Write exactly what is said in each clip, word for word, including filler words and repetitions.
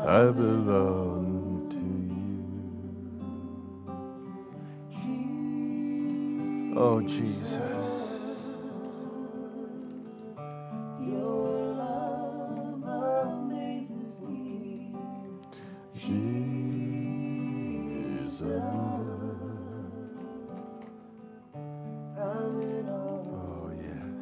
I belong to you. Oh, Jesus. Jesus. Oh, yes.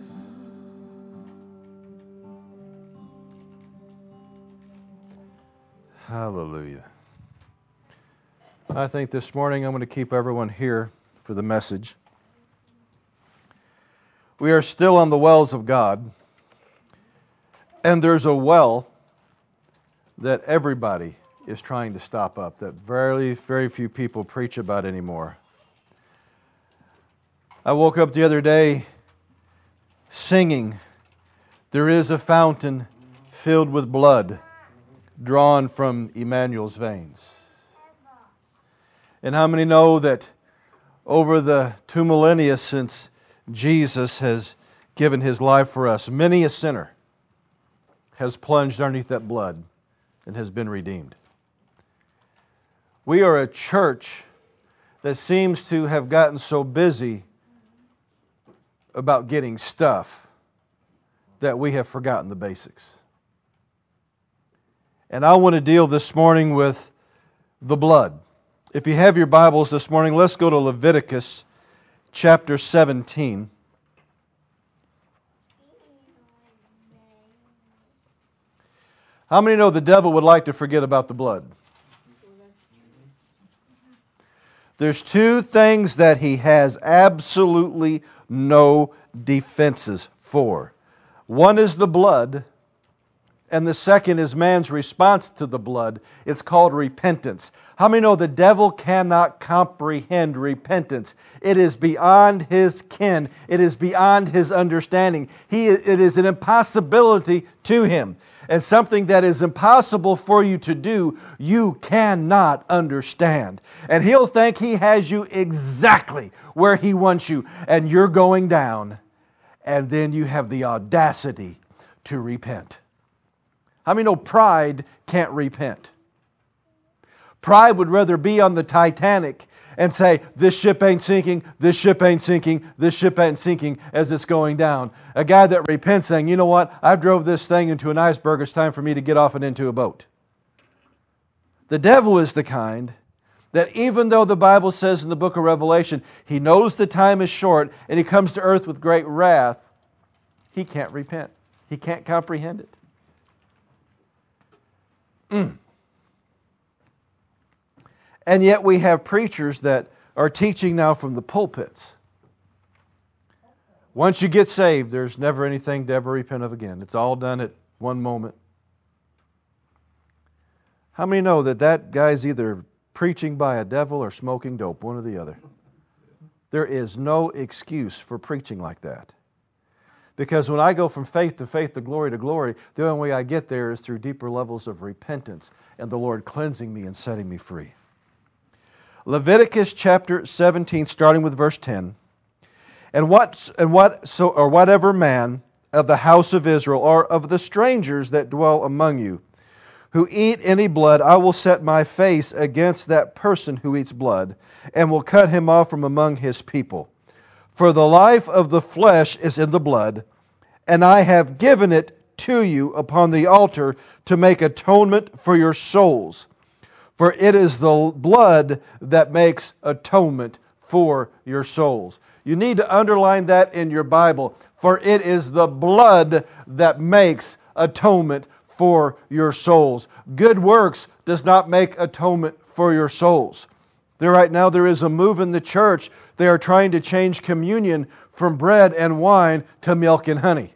Hallelujah. I think this morning I'm going to keep everyone here for the message. We are still on the wells of God, and there's a well that everybody is trying to stop up, that very, very few people preach about anymore. I woke up the other day singing, "There is a fountain filled with blood, drawn from Emmanuel's veins." And how many know that over the two millennia since Jesus has given His life for us, many a sinner has plunged underneath that blood and has been redeemed? We are a church that seems to have gotten so busy about getting stuff that we have forgotten the basics. And I want to deal this morning with the blood. If you have your Bibles this morning, let's go to Leviticus chapter seventeen. How many know the devil would like to forget about the blood? There's two things that he has absolutely no defenses for. One is the blood, and the second is man's response to the blood. It's called repentance. How many know the devil cannot comprehend repentance? It is beyond his ken. It is beyond his understanding. He, it is an impossibility to him. And something that is impossible for you to do, you cannot understand. And he'll think he has you exactly where he wants you, and you're going down. And then you have the audacity to repent. How many know pride can't repent? Pride would rather be on the Titanic and say, "This ship ain't sinking, this ship ain't sinking, this ship ain't sinking," as it's going down. A guy that repents saying, "You know what? I've drove this thing into an iceberg. It's time for me to get off and into a boat." The devil is the kind that even though the Bible says in the book of Revelation, he knows the time is short and he comes to earth with great wrath, he can't repent. He can't comprehend it. Mm. And yet we have preachers that are teaching now from the pulpits. Once you get saved, there's never anything to ever repent of again. It's all done at one moment. How many know that that guy's either preaching by a devil or smoking dope, one or the other? There is no excuse for preaching like that. Because when I go from faith to faith to glory to glory, the only way I get there is through deeper levels of repentance and the Lord cleansing me and setting me free. Leviticus chapter seventeen, starting with verse ten. And what and what so or whatever man of the house of Israel or of the strangers that dwell among you, who eat any blood, I will set my face against that person who eats blood, and will cut him off from among his people. For the life of the flesh is in the blood, and I have given it to you upon the altar to make atonement for your souls. For it is the blood that makes atonement for your souls. You need to underline that in your Bible. For it is the blood that makes atonement for your souls. Good works does not make atonement for your souls. There right now there is a move in the church. They are trying to change communion from bread and wine to milk and honey.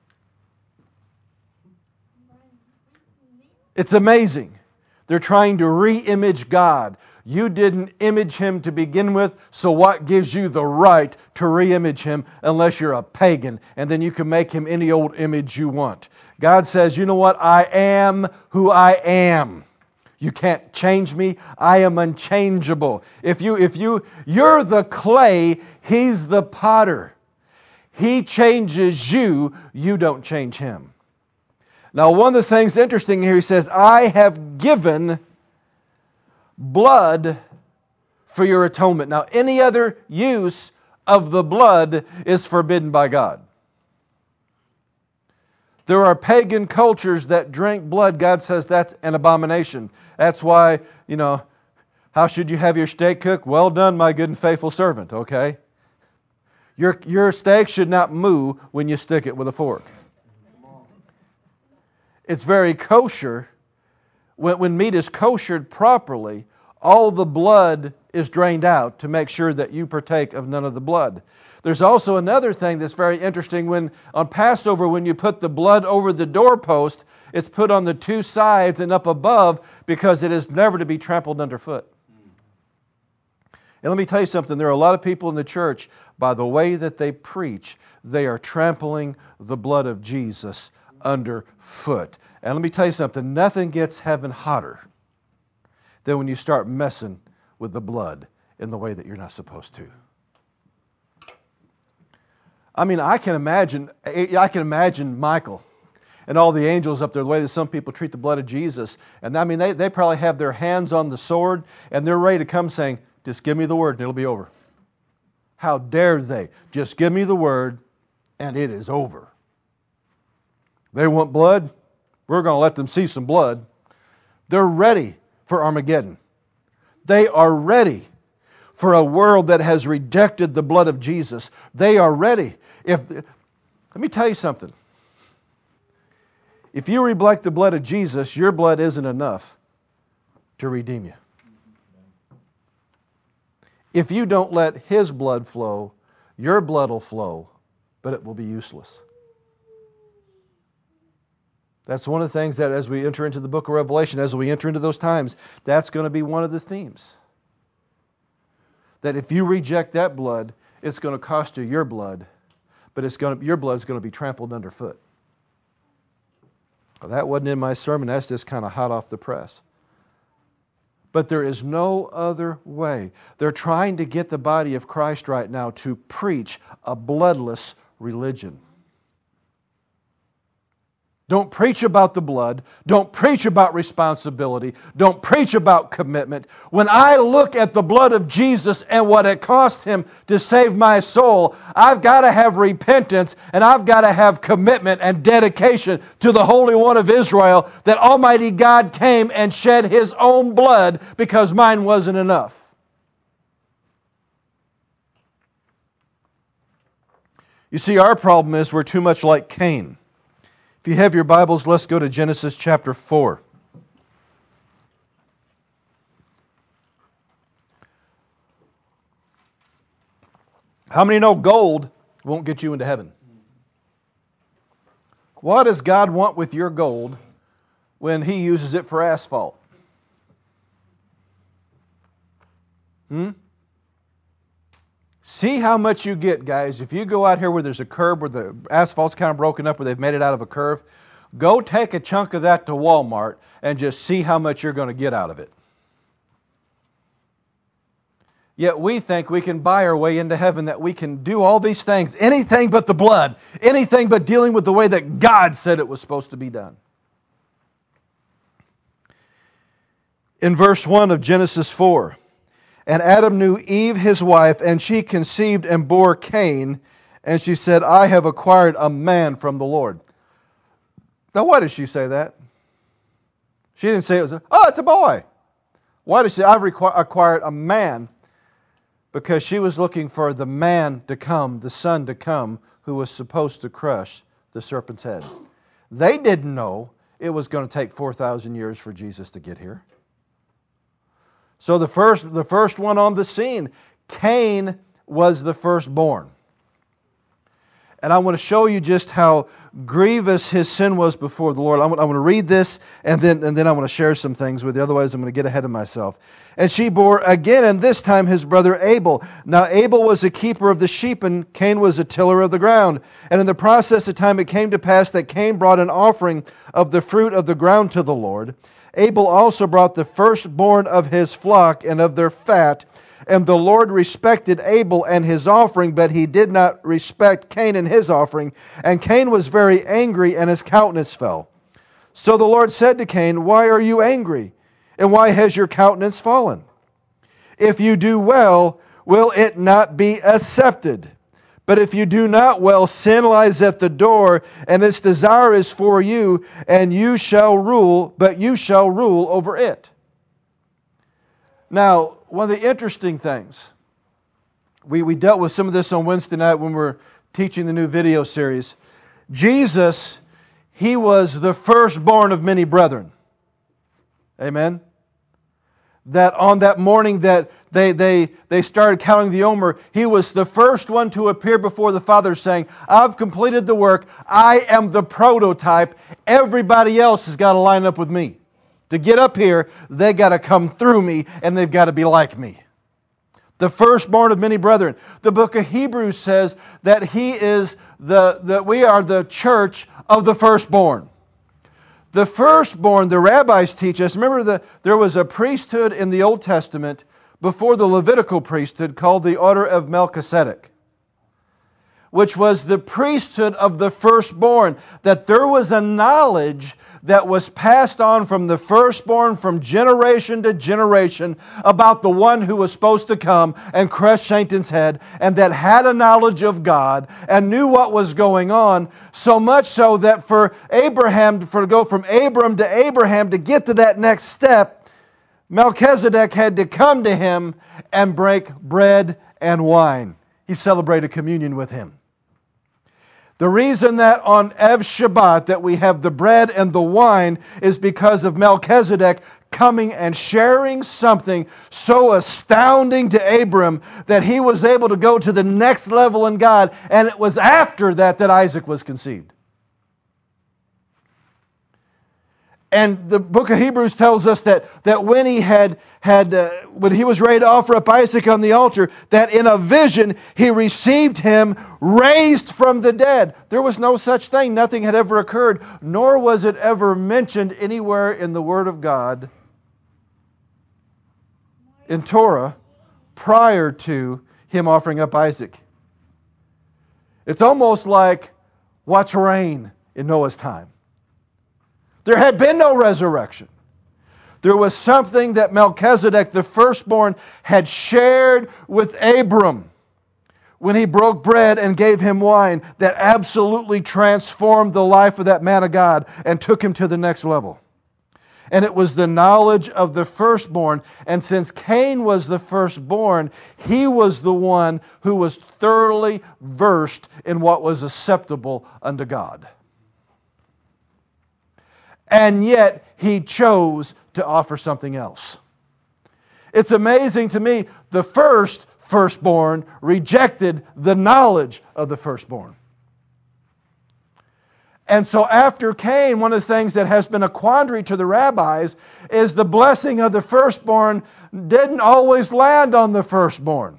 It's amazing. They're trying to re-image God. You didn't image Him to begin with, so what gives you the right to re-image Him unless you're a pagan, and then you can make Him any old image you want. God says, you know what? I am who I am. You can't change me. I am unchangeable. If you, if you, you're the clay, He's the potter. He changes you, you don't change Him. Now, one of the things interesting here, he says, I have given blood for your atonement. Now, any other use of the blood is forbidden by God. There are pagan cultures that drink blood. God says that's an abomination. That's why, you know, how should you have your steak cooked? Well done, my good and faithful servant, okay? Your, your steak should not moo when you stick it with a fork. It's very kosher. When, when meat is koshered properly, all the blood is drained out to make sure that you partake of none of the blood. There's also another thing that's very interesting. When on Passover, when you put the blood over the doorpost, it's put on the two sides and up above because it is never to be trampled underfoot. And let me tell you something. There are a lot of people in the church, by the way that they preach, they are trampling the blood of Jesus underfoot. And let me tell you something. Nothing gets heaven hotter than when you start messing with the blood in the way that you're not supposed to. I mean, I can imagine, I can imagine Michael and all the angels up there, the way that some people treat the blood of Jesus. And I mean, they, they probably have their hands on the sword and they're ready to come saying, just give me the word and it'll be over. How dare they? Just give me the word and it is over. They want blood? We're going to let them see some blood. They're ready for Armageddon. They are ready for a world that has rejected the blood of Jesus. They are ready. If, let me tell you something. If you reject the blood of Jesus, your blood isn't enough to redeem you. If you don't let His blood flow, your blood will flow, but it will be useless. That's one of the things that as we enter into the book of Revelation, as we enter into those times, that's going to be one of the themes. That if you reject that blood, it's going to cost you your blood, but it's going to, your blood is going to be trampled underfoot. Well, that wasn't in my sermon. That's just kind of hot off the press. But there is no other way. They're trying to get the body of Christ right now to preach a bloodless religion. Don't preach about the blood. Don't preach about responsibility. Don't preach about commitment. When I look at the blood of Jesus and what it cost Him to save my soul, I've got to have repentance and I've got to have commitment and dedication to the Holy One of Israel, that Almighty God came and shed His own blood because mine wasn't enough. You see, our problem is we're too much like Cain. If you have your Bibles, let's go to Genesis chapter four. How many know gold won't get you into heaven? What does God want with your gold when He uses it for asphalt? Hmm? See how much you get, guys. If you go out here where there's a curb, where the asphalt's kind of broken up, where they've made it out of a curve, go take a chunk of that to Walmart and just see how much you're going to get out of it. Yet we think we can buy our way into heaven, that we can do all these things, anything but the blood, anything but dealing with the way that God said it was supposed to be done. In verse one of Genesis four, and Adam knew Eve his wife, and she conceived and bore Cain, and she said, I have acquired a man from the Lord. Now why did she say that? She didn't say it was a, oh, it's a boy. Why did she say, I've requ- acquired a man? Because she was looking for the man to come, the son to come, who was supposed to crush the serpent's head. They didn't know it was going to take four thousand years for Jesus to get here. So the first, the first one on the scene, Cain was the firstborn. And I want to show you just how grievous his sin was before the Lord. I want, I want to read this, and then, and then I want to share some things with you. Otherwise, I'm going to get ahead of myself. And she bore again, and this time his brother Abel. Now Abel was a keeper of the sheep, and Cain was a tiller of the ground. And in the process of time it came to pass that Cain brought an offering of the fruit of the ground to the Lord. Abel also brought the firstborn of his flock and of their fat. And the Lord respected Abel and his offering, but He did not respect Cain and his offering. And Cain was very angry, and his countenance fell. So the Lord said to Cain, why are you angry? And why has your countenance fallen? If you do well, will it not be accepted? But if you do not well, sin lies at the door, and its desire is for you, and you shall rule, but you shall rule over it. Now, one of the interesting things, we, we dealt with some of this on Wednesday night when we were teaching the new video series. Jesus, He was the firstborn of many brethren. Amen? That on that morning that they, they, they started counting the Omer, He was the first one to appear before the Father saying, I've completed the work. I am the prototype. Everybody else has got to line up with me. To get up here, they got to come through me and they've got to be like me. The firstborn of many brethren. The book of Hebrews says that He is the, that we are the church of the firstborn. The firstborn, the rabbis teach us, remember that there was a priesthood in the Old Testament before the Levitical priesthood called the order of Melchizedek, which was the priesthood of the firstborn, that there was a knowledge that was passed on from the firstborn from generation to generation about the one who was supposed to come and crush Satan's head, and that had a knowledge of God and knew what was going on, so much so that for Abraham, for to go from Abram to Abraham to get to that next step, Melchizedek had to come to him and break bread and wine. He celebrated communion with him. The reason that on Ev Shabbat that we have the bread and the wine is because of Melchizedek coming and sharing something so astounding to Abram that he was able to go to the next level in God, and it was after that that Isaac was conceived. And the book of Hebrews tells us that, that when he had, had uh, when he was ready to offer up Isaac on the altar, that in a vision he received him raised from the dead. There was no such thing. Nothing had ever occurred, nor was it ever mentioned anywhere in the Word of God in Torah prior to him offering up Isaac. It's almost like watch rain in Noah's time. There had been no resurrection. There was something that Melchizedek, the firstborn, had shared with Abram when he broke bread and gave him wine that absolutely transformed the life of that man of God and took him to the next level. And it was the knowledge of the firstborn. And since Cain was the firstborn, he was the one who was thoroughly versed in what was acceptable unto God. And yet, he chose to offer something else. It's amazing to me, the first firstborn rejected the knowledge of the firstborn. And so after Cain, one of the things that has been a quandary to the rabbis is the blessing of the firstborn didn't always land on the firstborn.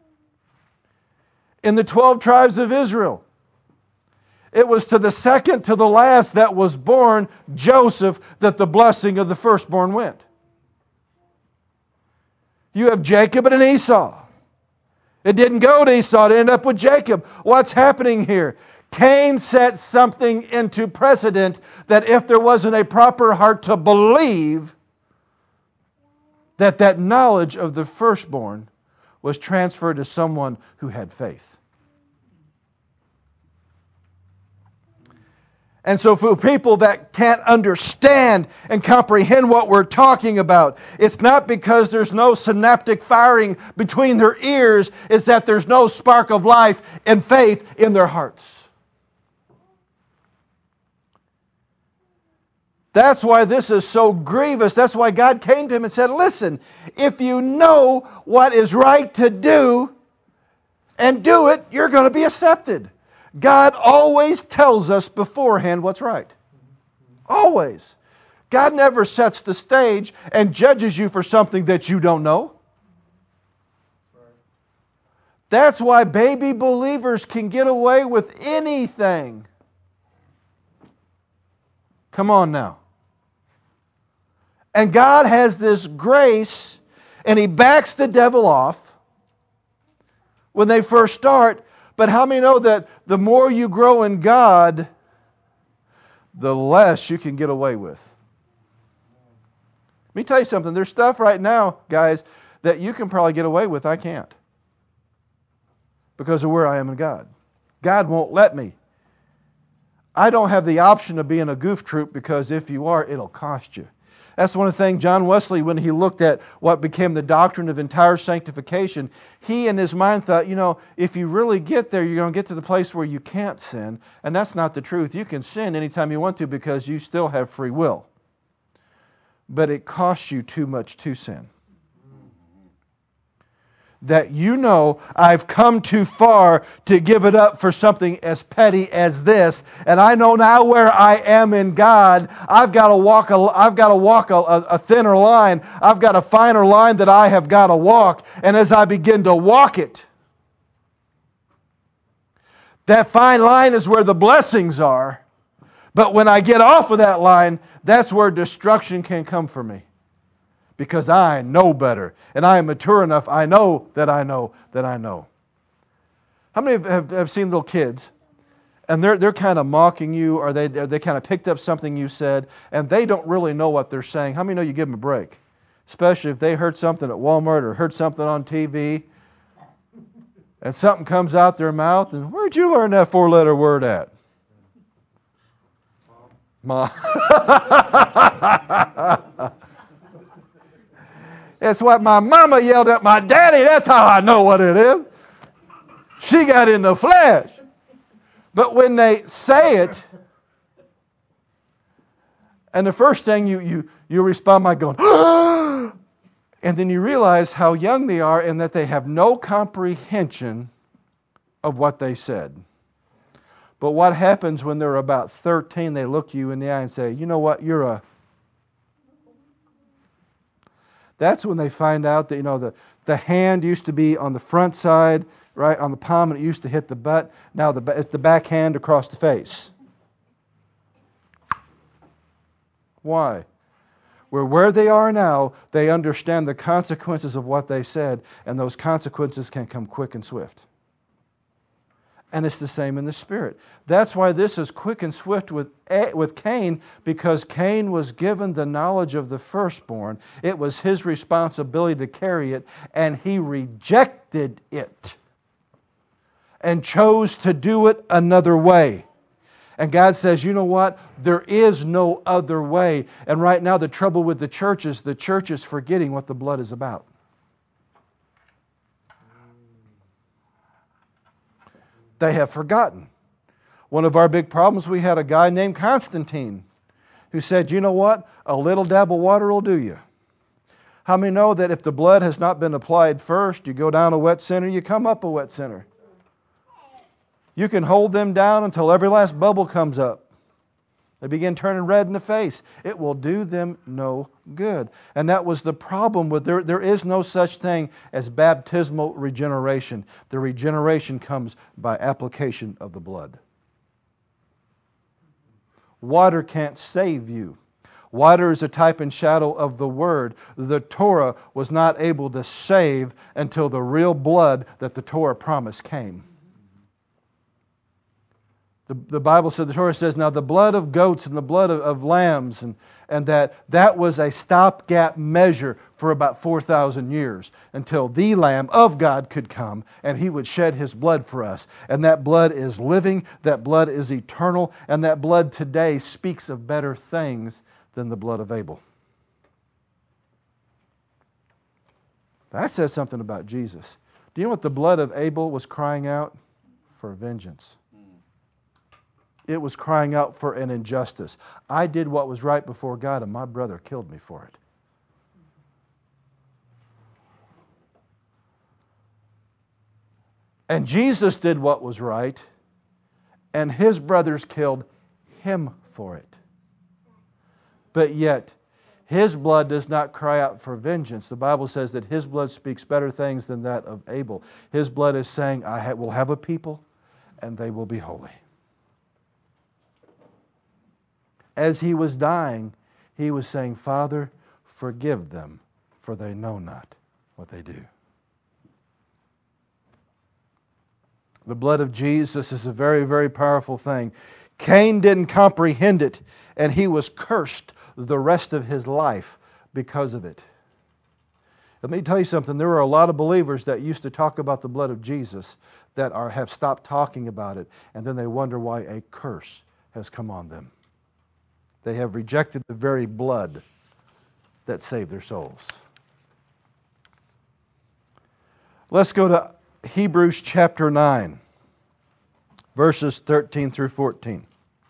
In the twelve tribes of Israel, it was to the second to the last that was born, Joseph, that the blessing of the firstborn went. You have Jacob and an Esau. It didn't go to Esau, it ended up with Jacob. What's happening here? Cain set something into precedent that if there wasn't a proper heart to believe, that that knowledge of the firstborn was transferred to someone who had faith. And so for people that can't understand and comprehend what we're talking about, it's not because there's no synaptic firing between their ears, it's that there's no spark of life and faith in their hearts. That's why this is so grievous. That's why God came to him and said, listen, if you know what is right to do and do it, you're going to be accepted. God always tells us beforehand what's right. Always. God never sets the stage and judges you for something that you don't know. That's why baby believers can get away with anything. Come on now. And God has this grace, and He backs the devil off when they first start. But how many know that the more you grow in God, the less you can get away with. Let me tell you something. There's stuff right now, guys, that you can probably get away with. I can't. Because of where I am in God. God won't let me. I don't have the option of being a goof troop, because if you are, it'll cost you. That's one of the things John Wesley, when he looked at what became the doctrine of entire sanctification, he in his mind thought, you know, if you really get there, you're going to get to the place where you can't sin. And that's not the truth. You can sin anytime you want to, because you still have free will. But it costs you too much to sin. That you know, I've come too far to give it up for something as petty as this, and I know now where I am in God. I've got to walk a, I've got to walk a, a thinner line. I've got a finer line that I have got to walk. And as I begin to walk it, that fine line is where the blessings are. But when I get off of that line, that's where destruction can come for me. Because I know better. And I am mature enough. I know that I know that I know. How many have, have, have seen little kids? And they're, they're kind of mocking you, or they, they kind of picked up something you said, and they don't really know what they're saying. How many know you give them a break? Especially if they heard something at Walmart or heard something on T V, and something comes out their mouth, and where'd you learn that four-letter word at? Mom. It's what my mama yelled at my daddy. That's how I know what it is. She got in the flesh. But when they say it, and the first thing you, you, you respond by going, ah! And then you realize how young they are and that they have no comprehension of what they said. But what happens when they're about thirteen, they look you in the eye and say, you know what, you're a... That's when they find out that, you know, the, the hand used to be on the front side, right, on the palm, and it used to hit the butt. Now the, it's the back hand across the face. Why? Where where they are now, they understand the consequences of what they said, and those consequences can come quick and swift. And it's the same in the Spirit. That's why this is quick and swift with, with Cain, because Cain was given the knowledge of the firstborn. It was his responsibility to carry it, and he rejected it and chose to do it another way. And God says, you know what? There is no other way. And right now the trouble with the church is the church is forgetting what the blood is about. They have forgotten. One of our big problems, we had a guy named Constantine who said, you know what? A little dab of water will do you. How many know that if the blood has not been applied first, you go down a wet center, you come up a wet center? You can hold them down until every last bubble comes up. They begin turning red in the face. It will do them no good. And that was the problem with there. There is no such thing as baptismal regeneration. The regeneration comes by application of the blood. Water can't save you. Water is a type and shadow of the Word. The Torah was not able to save until the real blood that the Torah promised came. The, the Bible said, the Torah says, now the blood of goats and the blood of, of lambs, and, and that that was a stopgap measure for about four thousand years until the Lamb of God could come and He would shed His blood for us. And that blood is living, that blood is eternal, and that blood today speaks of better things than the blood of Abel. That says something about Jesus. Do you know what the blood of Abel was crying out? For vengeance. It was crying out for an injustice. I did what was right before God, and my brother killed me for it. And Jesus did what was right, and His brothers killed Him for it. But yet, His blood does not cry out for vengeance. The Bible says that His blood speaks better things than that of Abel. His blood is saying, I will have a people, and they will be holy. As He was dying, He was saying, Father, forgive them, for they know not what they do. The blood of Jesus is a very, very powerful thing. Cain didn't comprehend it, and he was cursed the rest of his life because of it. Let me tell you something. There are a lot of believers that used to talk about the blood of Jesus that are have stopped talking about it, and then they wonder why a curse has come on them. They have rejected the very blood that saved their souls. Let's go to Hebrews chapter nine, verses thirteen through fourteen.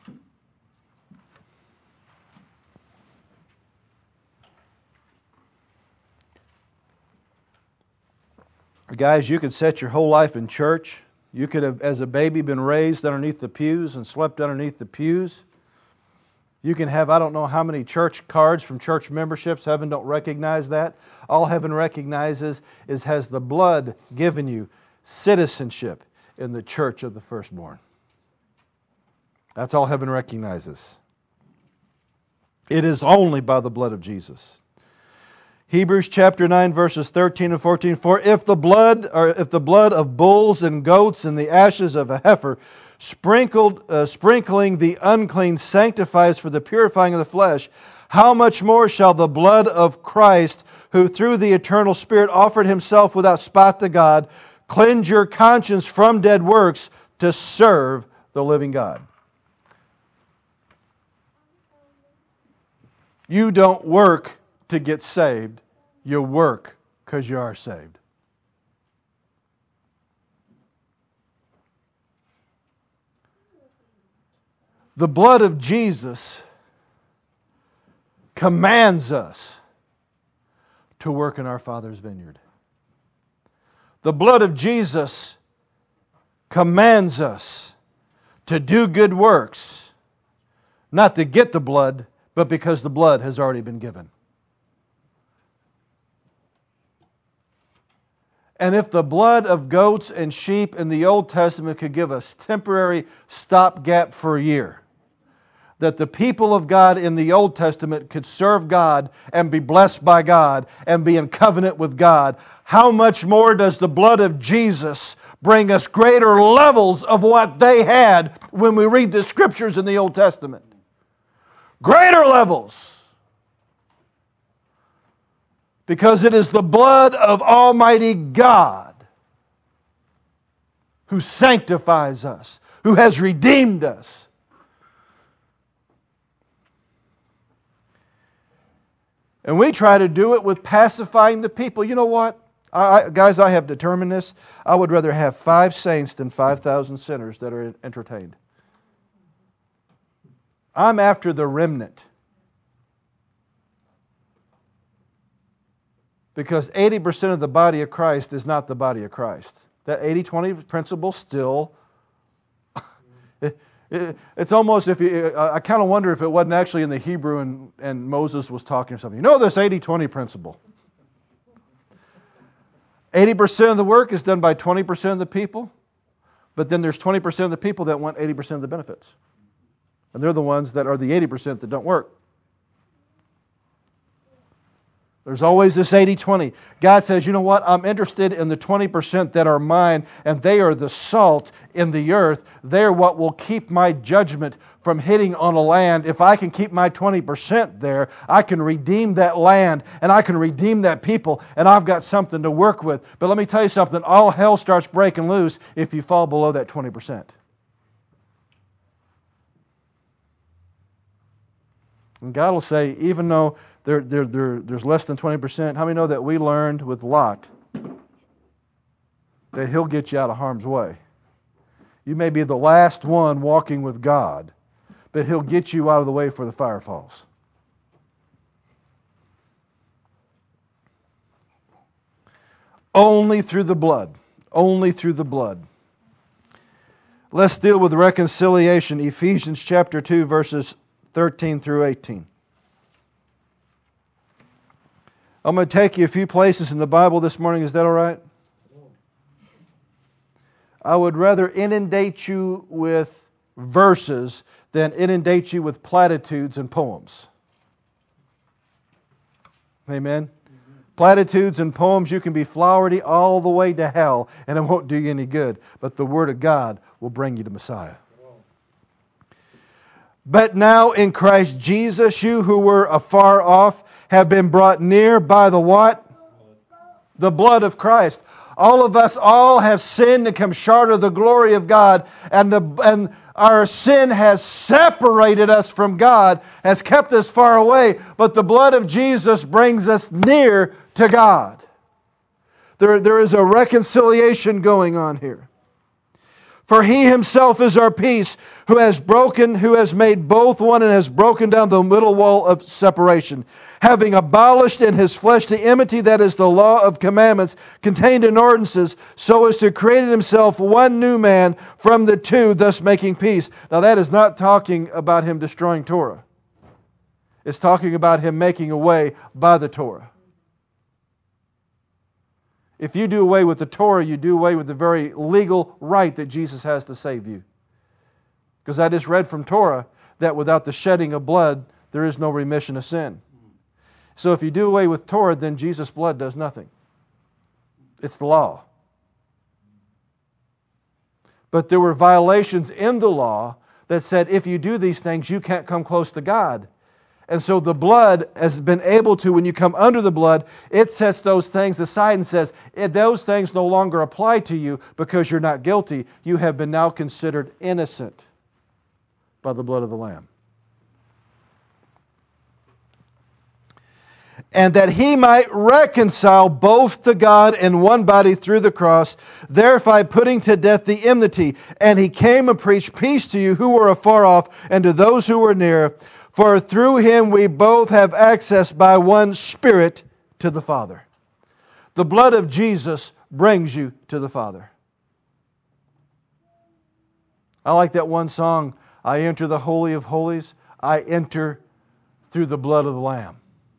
Guys, you could set your whole life in church. You could have, as a baby, been raised underneath the pews and slept underneath the pews. You can have, I don't know how many church cards from church memberships. Heaven don't recognize that. All heaven recognizes is, has the blood given you citizenship in the church of the firstborn. That's all heaven recognizes. It is only by the blood of Jesus. Hebrews chapter nine, verses thirteen and fourteen. For if the blood, or if the blood of bulls and goats and the ashes of a heifer, sprinkled, uh, sprinkling the unclean, sanctifies for the purifying of the flesh, how much more shall the blood of Christ, who through the eternal Spirit offered Himself without spot to God, cleanse your conscience from dead works to serve the living God? You don't work to get saved. You work because you are saved. The blood of Jesus commands us to work in our Father's vineyard. The blood of Jesus commands us to do good works, not to get the blood, but because the blood has already been given. And if the blood of goats and sheep in the Old Testament could give us temporary stopgap for a year, that the people of God in the Old Testament could serve God and be blessed by God and be in covenant with God, how much more does the blood of Jesus bring us greater levels of what they had when we read the Scriptures in the Old Testament? Greater levels. Because it is the blood of Almighty God who sanctifies us, who has redeemed us. And we try to do it with pacifying the people. You know what? I, I, guys, I have determined this. I would rather have five saints than five thousand sinners that are entertained. I'm after the remnant. Because eighty percent of the body of Christ is not the body of Christ. That eighty twenty principle still... it, it, it's almost if you... I kind of wonder if it wasn't actually in the Hebrew and, and Moses was talking or something. You know this eighty twenty principle. eighty percent of the work is done by twenty percent of the people. But then there's twenty percent of the people that want eighty percent of the benefits. And they're the ones that are the eighty percent that don't work. There's always this eighty twenty. God says, you know what? I'm interested in the twenty percent that are mine, and they are the salt in the earth. They're what will keep my judgment from hitting on a land. If I can keep my twenty percent there, I can redeem that land, and I can redeem that people, and I've got something to work with. But let me tell you something. All hell starts breaking loose if you fall below that twenty percent. And God will say, even though There, there, there, there's less than twenty percent. How many know that we learned with Lot that He'll get you out of harm's way? You may be the last one walking with God, but He'll get you out of the way before the fire falls. Only through the blood. Only through the blood. Let's deal with reconciliation. Ephesians chapter two, verses thirteen through eighteen. I'm going to take you a few places in the Bible this morning. Is that all right? I would rather inundate you with verses than inundate you with platitudes and poems. Amen? Mm-hmm. Platitudes and poems, you can be flowery all the way to hell, and it won't do you any good. But the Word of God will bring you to Messiah. But now in Christ Jesus, you who were afar off have been brought near by the what? The blood of Christ. All of us all have sinned and come short of the glory of God, and the and our sin has separated us from God, has kept us far away, but the blood of Jesus brings us near to God. There, there is a reconciliation going on here. For He Himself is our peace, who has broken, who has made both one and has broken down the middle wall of separation, having abolished in His flesh the enmity, that is the law of commandments contained in ordinances, so as to create in Himself one new man from the two, thus making peace. Now that is not talking about Him destroying Torah. It's talking about Him making a way by the Torah. If you do away with the Torah, you do away with the very legal right that Jesus has to save you. Because I just read from Torah that without the shedding of blood, there is no remission of sin. So if you do away with Torah, then Jesus' blood does nothing. It's the law. But there were violations in the law that said if you do these things, you can't come close to God. And so the blood has been able to, when you come under the blood, it sets those things aside and says, those things no longer apply to you because you're not guilty. You have been now considered innocent by the blood of the Lamb. And that He might reconcile both to God in one body through the cross, thereby putting to death the enmity. And He came and preached peace to you who were afar off, and to those who were near. For through Him we both have access by one Spirit to the Father. The blood of Jesus brings you to the Father. I like that one song, I enter the Holy of Holies. I enter through the blood of the Lamb.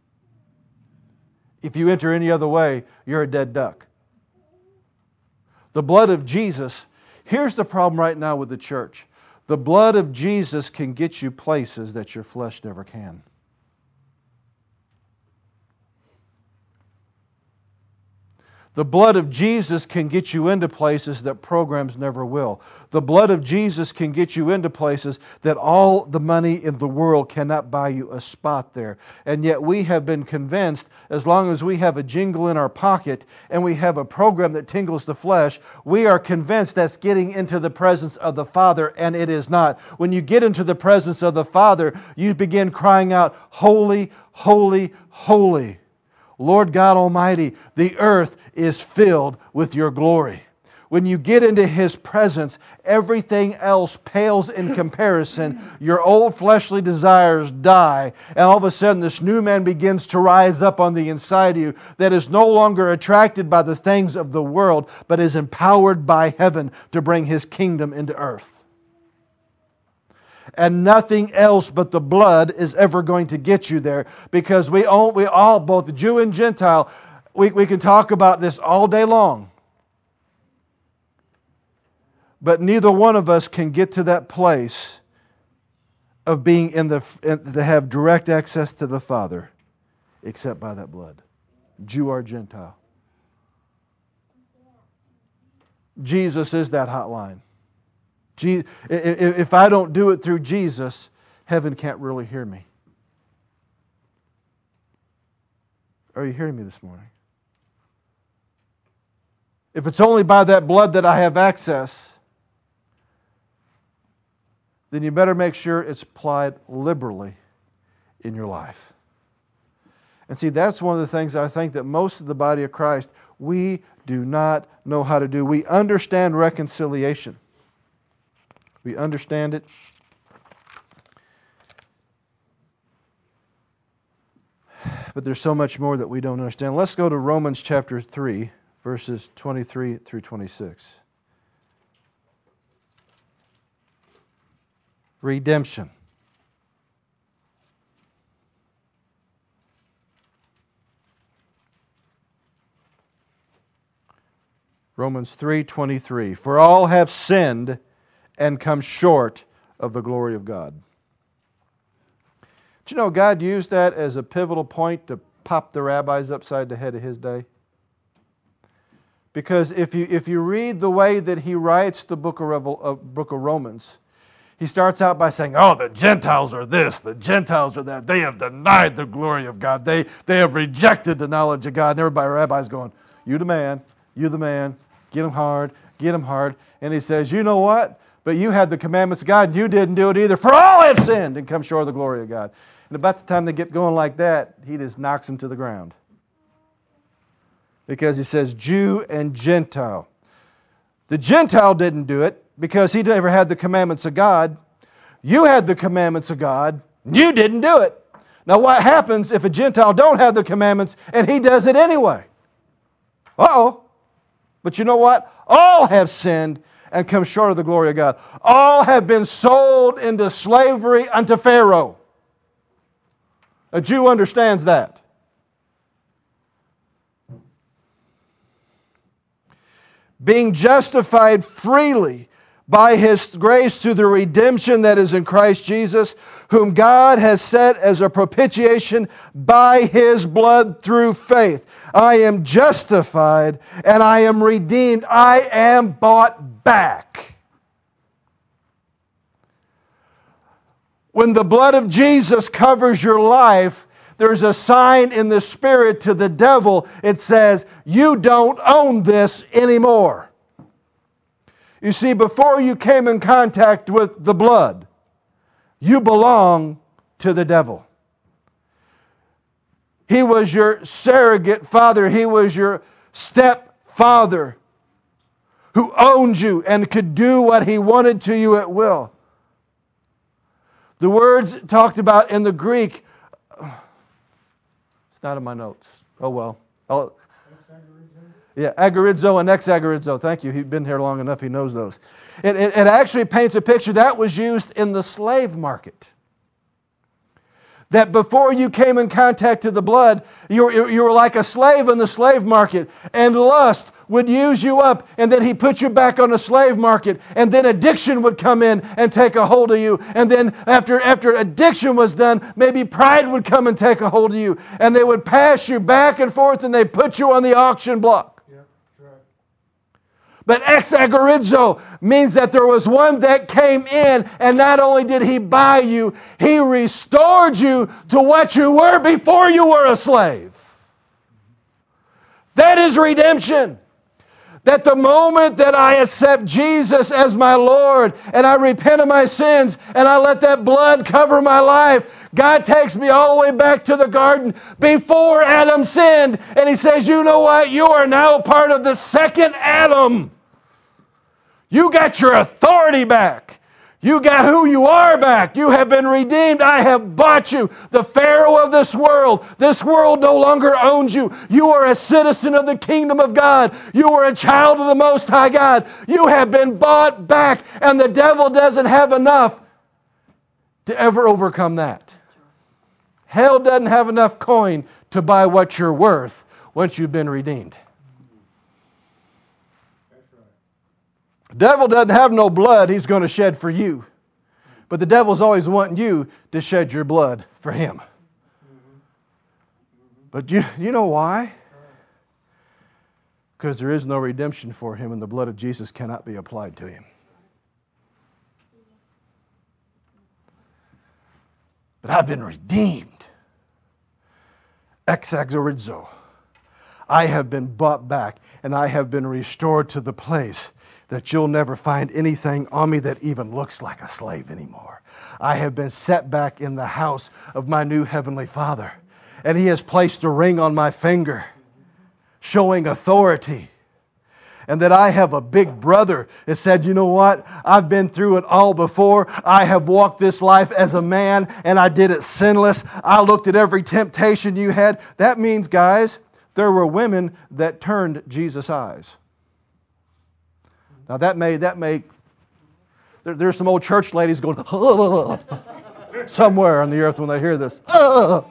If you enter any other way, you're a dead duck. The blood of Jesus, here's the problem right now with the church. The blood of Jesus can get you places that your flesh never can. The blood of Jesus can get you into places that programs never will. The blood of Jesus can get you into places that all the money in the world cannot buy you a spot there. And yet we have been convinced, as long as we have a jingle in our pocket and we have a program that tingles the flesh, we are convinced that's getting into the presence of the Father, and it is not. When you get into the presence of the Father, you begin crying out, holy, holy, holy. Lord God Almighty, the earth is filled with your glory. When you get into His presence, everything else pales in comparison. Your old fleshly desires die, and all of a sudden this new man begins to rise up on the inside of you that is no longer attracted by the things of the world, but is empowered by heaven to bring His kingdom into earth. And nothing else but the blood is ever going to get you there, because we all, we all both Jew and Gentile, we, we can talk about this all day long. But neither one of us can get to that place of being in the in, to have direct access to the Father except by that blood. Jew or Gentile. Jesus is that hotline. If I don't do it through Jesus, heaven can't really hear me. Are you hearing me this morning? If it's only by that blood that I have access, then you better make sure it's applied liberally in your life. And see, that's one of the things I think that most of the body of Christ, we do not know how to do. We understand reconciliation. We understand it. But there's so much more that we don't understand. Let's go to Romans chapter three, verses twenty-three through twenty-six. Redemption. Romans three twenty-three. For all have sinned and come short of the glory of God. Do you know God used that as a pivotal point to pop the rabbis upside the head of His day? Because if you if you read the way that he writes the book of, Revel, uh, book of Romans, he starts out by saying, oh, the Gentiles are this, the Gentiles are that. They have denied the glory of God. They, they have rejected the knowledge of God. And everybody, rabbi's going, you the man, you the man, get him hard, get him hard. And he says, you know what? But you had the commandments of God, and you didn't do it either. For all have sinned and come short of the glory of God. And about the time they get going like that, he just knocks them to the ground. Because he says, Jew and Gentile. The Gentile didn't do it because he never had the commandments of God. You had the commandments of God. You didn't do it. Now what happens if a Gentile don't have the commandments and he does it anyway? Uh-oh. But you know what? All have sinned and come short of the glory of God. All have been sold into slavery unto Pharaoh. A Jew understands that. Being justified freely by His grace through the redemption that is in Christ Jesus, whom God has set as a propitiation by His blood through faith. I am justified and I am redeemed. I am bought back. When the blood of Jesus covers your life, there's a sign in the Spirit to the devil. It says, you don't own this anymore. You see, before you came in contact with the blood, you belong to the devil. He was your surrogate father. He was your stepfather who owned you and could do what he wanted to you at will. The words talked about in the Greek, it's not in my notes. Oh well. I'll, yeah, agorizo and exagorizo. Thank you. He's been here long enough. He knows those. It, it, it actually paints a picture that was used in the slave market. That before you came in contact with the blood, you were, you were like a slave in the slave market, and lust would use you up, and then he put you back on the slave market, and then addiction would come in and take a hold of you, and then after, after addiction was done, maybe pride would come and take a hold of you, and they would pass you back and forth, and they put you on the auction block. But exagorizo means that there was one that came in, and not only did he buy you, he restored you to what you were before you were a slave. That is redemption. That the moment that I accept Jesus as my Lord and I repent of my sins and I let that blood cover my life, God takes me all the way back to the garden before Adam sinned. And He says, you know what? You are now part of the second Adam. You got your authority back. You got who you are back. You have been redeemed. I have bought you. The Pharaoh of this world. This world no longer owns you. You are a citizen of the kingdom of God. You are a child of the Most High God. You have been bought back, and the devil doesn't have enough to ever overcome that. Hell doesn't have enough coin to buy what you're worth once you've been redeemed. The devil doesn't have no blood he's going to shed for you. But the devil's always wanting you to shed your blood for him. But you, you know why? Because there is no redemption for him, and the blood of Jesus cannot be applied to him. But I've been redeemed. Exagorizo. I have been bought back, and I have been restored to the place that you'll never find anything on me that even looks like a slave anymore. I have been set back in the house of my new Heavenly Father, and He has placed a ring on my finger, showing authority. And that I have a big brother that said, you know what? I've been through it all before. I have walked this life as a man, and I did it sinless. I looked at every temptation you had. That means, guys, there were women that turned Jesus' eyes. Now that may, that may, there, there's some old church ladies going, oh, somewhere on the earth when they hear this. Oh.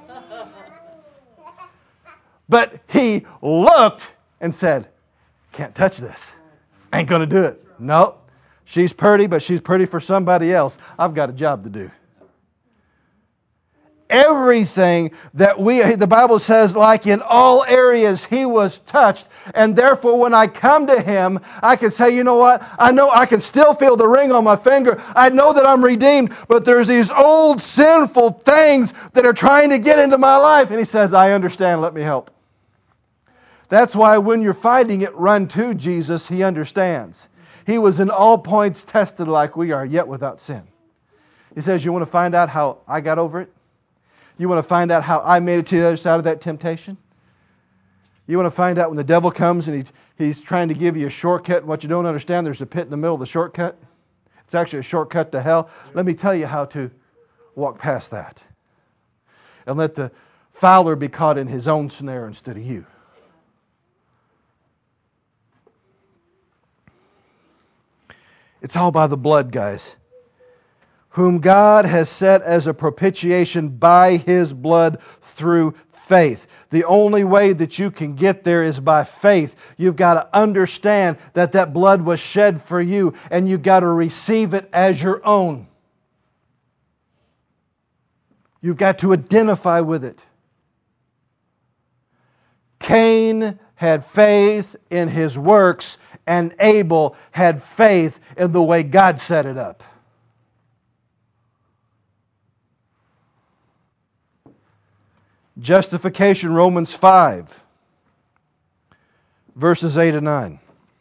But he looked and said, can't touch this. Ain't going to do it. No, she's pretty, but she's pretty for somebody else. I've got a job to do. everything that we, the Bible says, like in all areas, He was touched. And therefore, when I come to Him, I can say, you know what? I know I can still feel the ring on my finger. I know that I'm redeemed, but there's these old sinful things that are trying to get into my life. And He says, I understand, let me help. That's why when you're fighting it, run to Jesus. He understands. He was in all points tested like we are, yet without sin. He says, you want to find out how I got over it? You want to find out how I made it to the other side of that temptation? You want to find out when the devil comes and he, he's trying to give you a shortcut, and what you don't understand, there's a pit in the middle of the shortcut. It's actually a shortcut to hell. Let me tell you how to walk past that. And let the fowler be caught in his own snare instead of you. It's all by the blood, guys. Whom God has set as a propitiation by His blood through faith. The only way that you can get there is by faith. You've got to understand that that blood was shed for you, and you've got to receive it as your own. You've got to identify with it. Cain had faith in his works, and Abel had faith in the way God set it up. Justification, Romans five, verses eight and nine.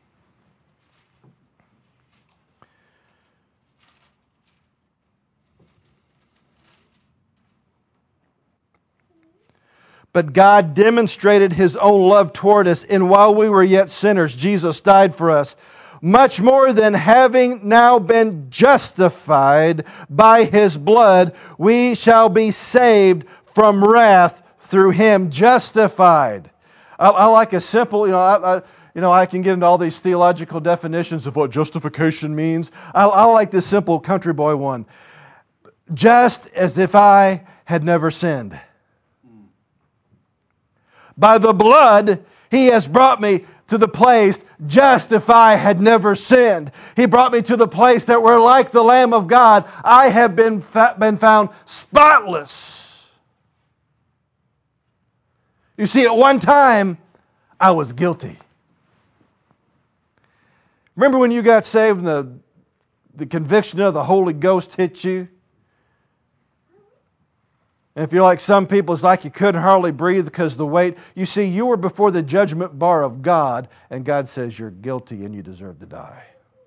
But God demonstrated His own love toward us, and while we were yet sinners, Jesus died for us. Much more than having now been justified by His blood, we shall be saved from wrath through Him. Justified. I, I like a simple, you know, I, I, you know, I can get into all these theological definitions of what justification means. I, I like this simple country boy one. Just as if I had never sinned. By the blood, He has brought me to the place just if I had never sinned. He brought me to the place that we're like the Lamb of God. I have been, fa- been found spotless. You see, at one time, I was guilty. Remember when you got saved and the, the conviction of the Holy Ghost hit you? And if you're like some people, it's like you couldn't hardly breathe because of the weight. You see, you were before the judgment bar of God, and God says you're guilty and you deserve to die.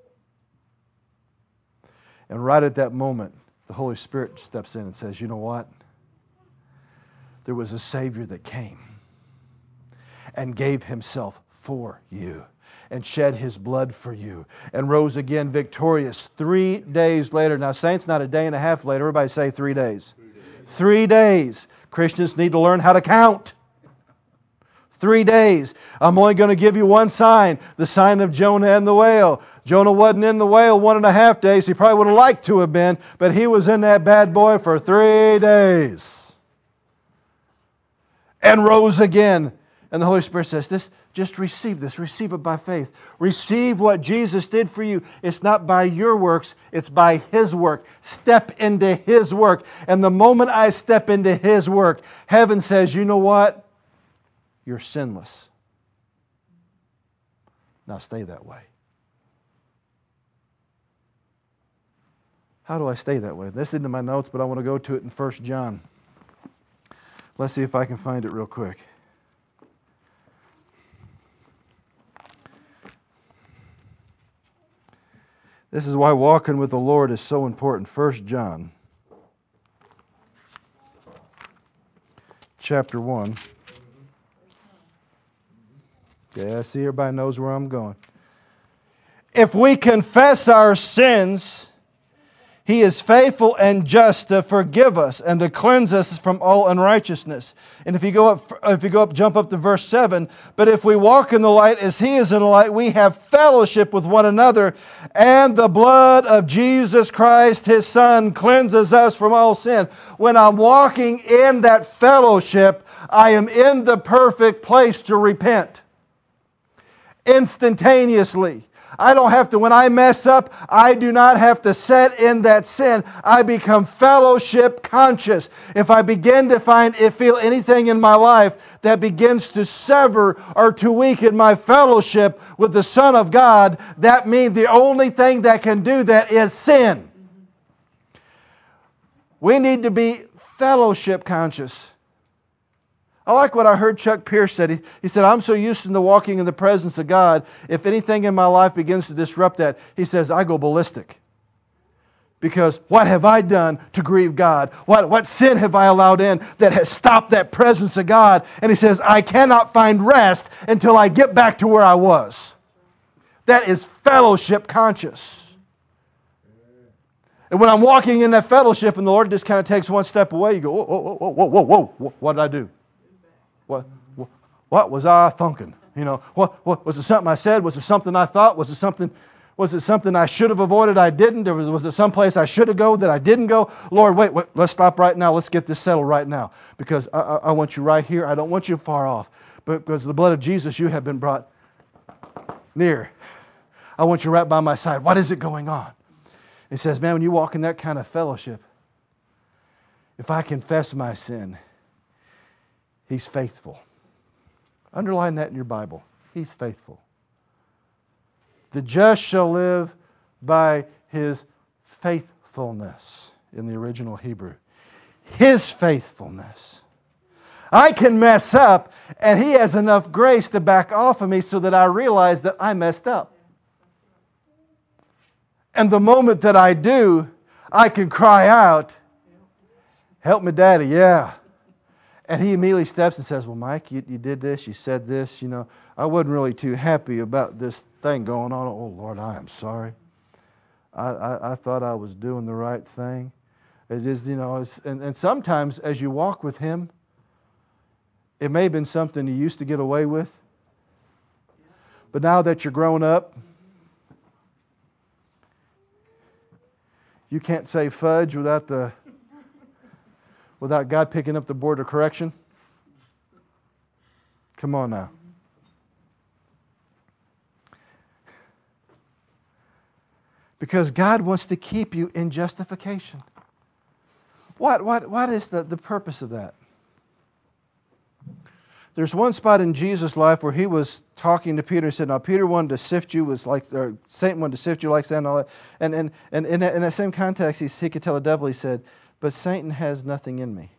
And right at that moment, the Holy Spirit steps in and says, you know what? There was a Savior that came and gave Himself for you and shed His blood for you and rose again victorious three days later. Now, saints, not a day and a half later. Everybody say three days. Three days. Christians need to learn how to count. Three days. I'm only going to give you one sign. The sign of Jonah and the whale. Jonah wasn't in the whale one and a half days. He probably would have liked to have been, but he was in that bad boy for three days. And rose again. And the Holy Spirit says, "This, just receive this. Receive it by faith. Receive what Jesus did for you. It's not by your works. It's by His work. Step into His work." And the moment I step into His work, heaven says, you know what? You're sinless. Now stay that way. How do I stay that way? This isn't in my notes, but I want to go to it in First John. Let's see if I can find it real quick. This is why walking with the Lord is so important. First John, chapter one. Yeah, I see everybody knows where I'm going. If we confess our sins, He is faithful and just to forgive us and to cleanse us from all unrighteousness. And if you go up, if you go up, jump up to verse seven. But if we walk in the light as He is in the light, we have fellowship with one another, and the blood of Jesus Christ, His Son, cleanses us from all sin. When I'm walking in that fellowship, I am in the perfect place to repent. Instantaneously. I don't have to, when I mess up, I do not have to set in that sin. I become fellowship conscious. If I begin to find, if feel anything in my life that begins to sever or to weaken my fellowship with the Son of God, that means the only thing that can do that is sin. We need to be fellowship conscious. I like what I heard Chuck Pierce said. He, he said, I'm so used to walking in the presence of God, if anything in my life begins to disrupt that, he says, I go ballistic. Because what have I done to grieve God? What, what sin have I allowed in that has stopped that presence of God? And he says, I cannot find rest until I get back to where I was. That is fellowship conscious. And when I'm walking in that fellowship and the Lord just kind of takes one step away, you go, whoa, whoa, whoa, whoa, whoa, whoa, what did I do? What, what was I thinking? You know, what, what was it something I said? Was it something I thought? Was it something, was it something I should have avoided I didn't? Or was, was it someplace I should have go that I didn't go? Lord, wait, wait, let's stop right now. Let's get this settled right now. Because I, I, I want you right here. I don't want you far off. But because of the blood of Jesus, you have been brought near. I want you right by my side. What is it going on? He says, man, when you walk in that kind of fellowship, if I confess my sin, He's faithful. Underline that in your Bible. He's faithful. The just shall live by his faithfulness in the original Hebrew. His faithfulness. I can mess up, and He has enough grace to back off of me so that I realize that I messed up. And the moment that I do, I can cry out, help me, Daddy, yeah. And He immediately steps and says, well, Mike, you, you did this, you said this, you know, I wasn't really too happy about this thing going on. Oh, Lord, I am sorry. I, I, I thought I was doing the right thing. It is, you know, it's, and, and sometimes as you walk with Him, it may have been something you used to get away with. But now that you're grown up, you can't say fudge without the without God picking up the board of correction. Come on now. Because God wants to keep you in justification. What what what is the, the purpose of that? There's one spot in Jesus' life where He was talking to Peter and said, now Peter wanted to sift you, was like, or Satan wanted to sift you like sand and all that. And, and, and in, that, in that same context, he, he could tell the devil, he said, but Satan has nothing in me.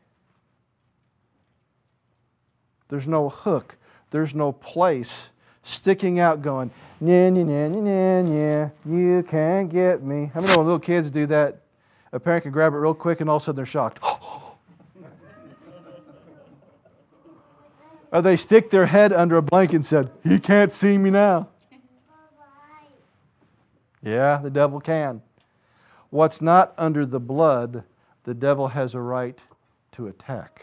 There's no hook. There's no place sticking out going, nah, nah, nah, nah, nah, you can't get me. How many know when little kids do that, a parent can grab it real quick and all of a sudden they're shocked. Or they stick their head under a blanket and said, he can't see me now. Yeah, the devil can. What's not under the blood, the devil has a right to attack.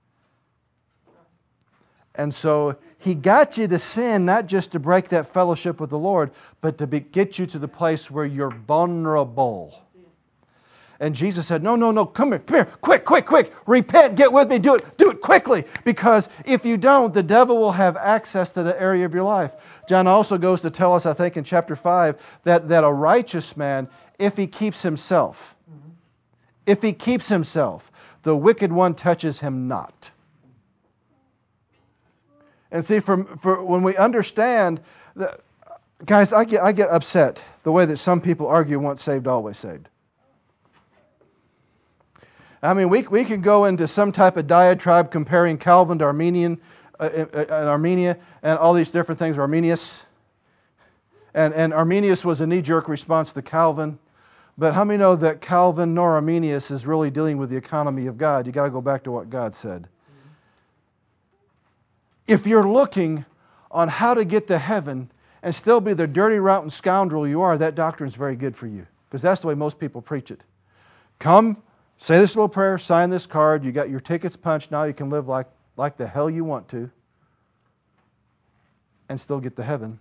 And so he got you to sin, not just to break that fellowship with the Lord, but to be, get you to the place where you're vulnerable. And Jesus said, no, no, no, come here, come here, quick, quick, quick, repent, get with me, do it, do it quickly. Because if you don't, the devil will have access to the area of your life. John also goes to tell us, I think in chapter five, that, that a righteous man, if he keeps himself, mm-hmm. if he keeps himself, the wicked one touches him not. And see, for, for when we understand, that, guys, I get, I get upset the way that some people argue once saved, always saved. I mean, we we can go into some type of diatribe comparing Calvin to Armenian, uh, uh, Armenia, and all these different things, Arminius. And, and Arminius was a knee-jerk response to Calvin. But how many know that Calvin nor Arminius is really dealing with the economy of God? You've got to go back to what God said. If you're looking on how to get to heaven and still be the dirty, rotten scoundrel you are, that doctrine is very good for you. Because that's the way most people preach it. Come, say this little prayer, sign this card, you got your tickets punched, now you can live like, like the hell you want to and still get to heaven.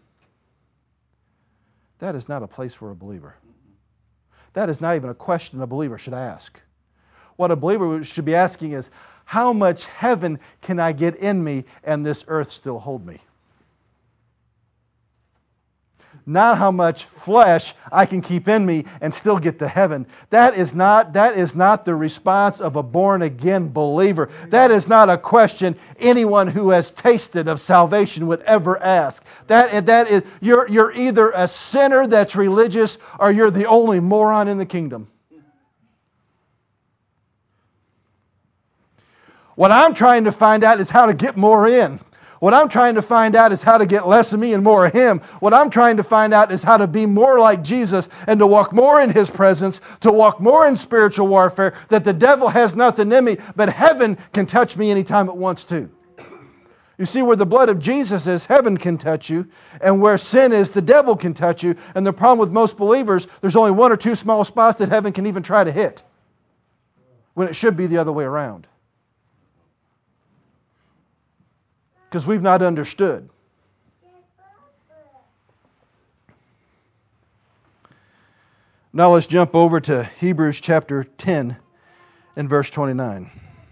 That is not a place for a believer. That is not even a question a believer should ask. What a believer should be asking is, how much heaven can I get in me and this earth still hold me? not how much flesh I can keep in me and still get to heaven. That is not, that is not the response of a born-again believer. That is not a question anyone who has tasted of salvation would ever ask. That, that is, you're, you're either a sinner that's religious or you're the only moron in the kingdom. What I'm trying to find out is how to get more in. What I'm trying to find out is how to get less of me and more of Him. What I'm trying to find out is how to be more like Jesus and to walk more in His presence, to walk more in spiritual warfare, that the devil has nothing in me, but heaven can touch me anytime it wants to. You see, where the blood of Jesus is, heaven can touch you, and where sin is, the devil can touch you. And the problem with most believers, there's only one or two small spots that heaven can even try to hit, when it should be the other way around. Because we've not understood. Now let's jump over to Hebrews chapter ten and verse twenty-nine.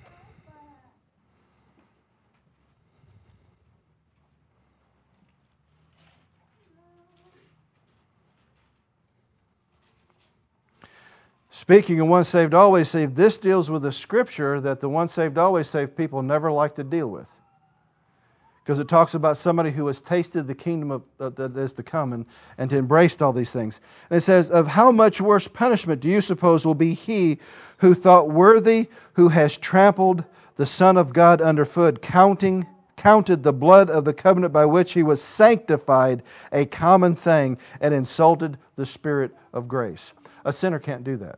Speaking of once saved, always saved, this deals with a scripture that the once saved, always saved people never like to deal with. Because it talks about somebody who has tasted the kingdom of, uh, that is to come and, and to embrace all these things. And it says, of how much worse punishment do you suppose will be he who thought worthy, who has trampled the Son of God underfoot, counting, counted the blood of the covenant by which he was sanctified a common thing, and insulted the Spirit of grace. A sinner can't do that.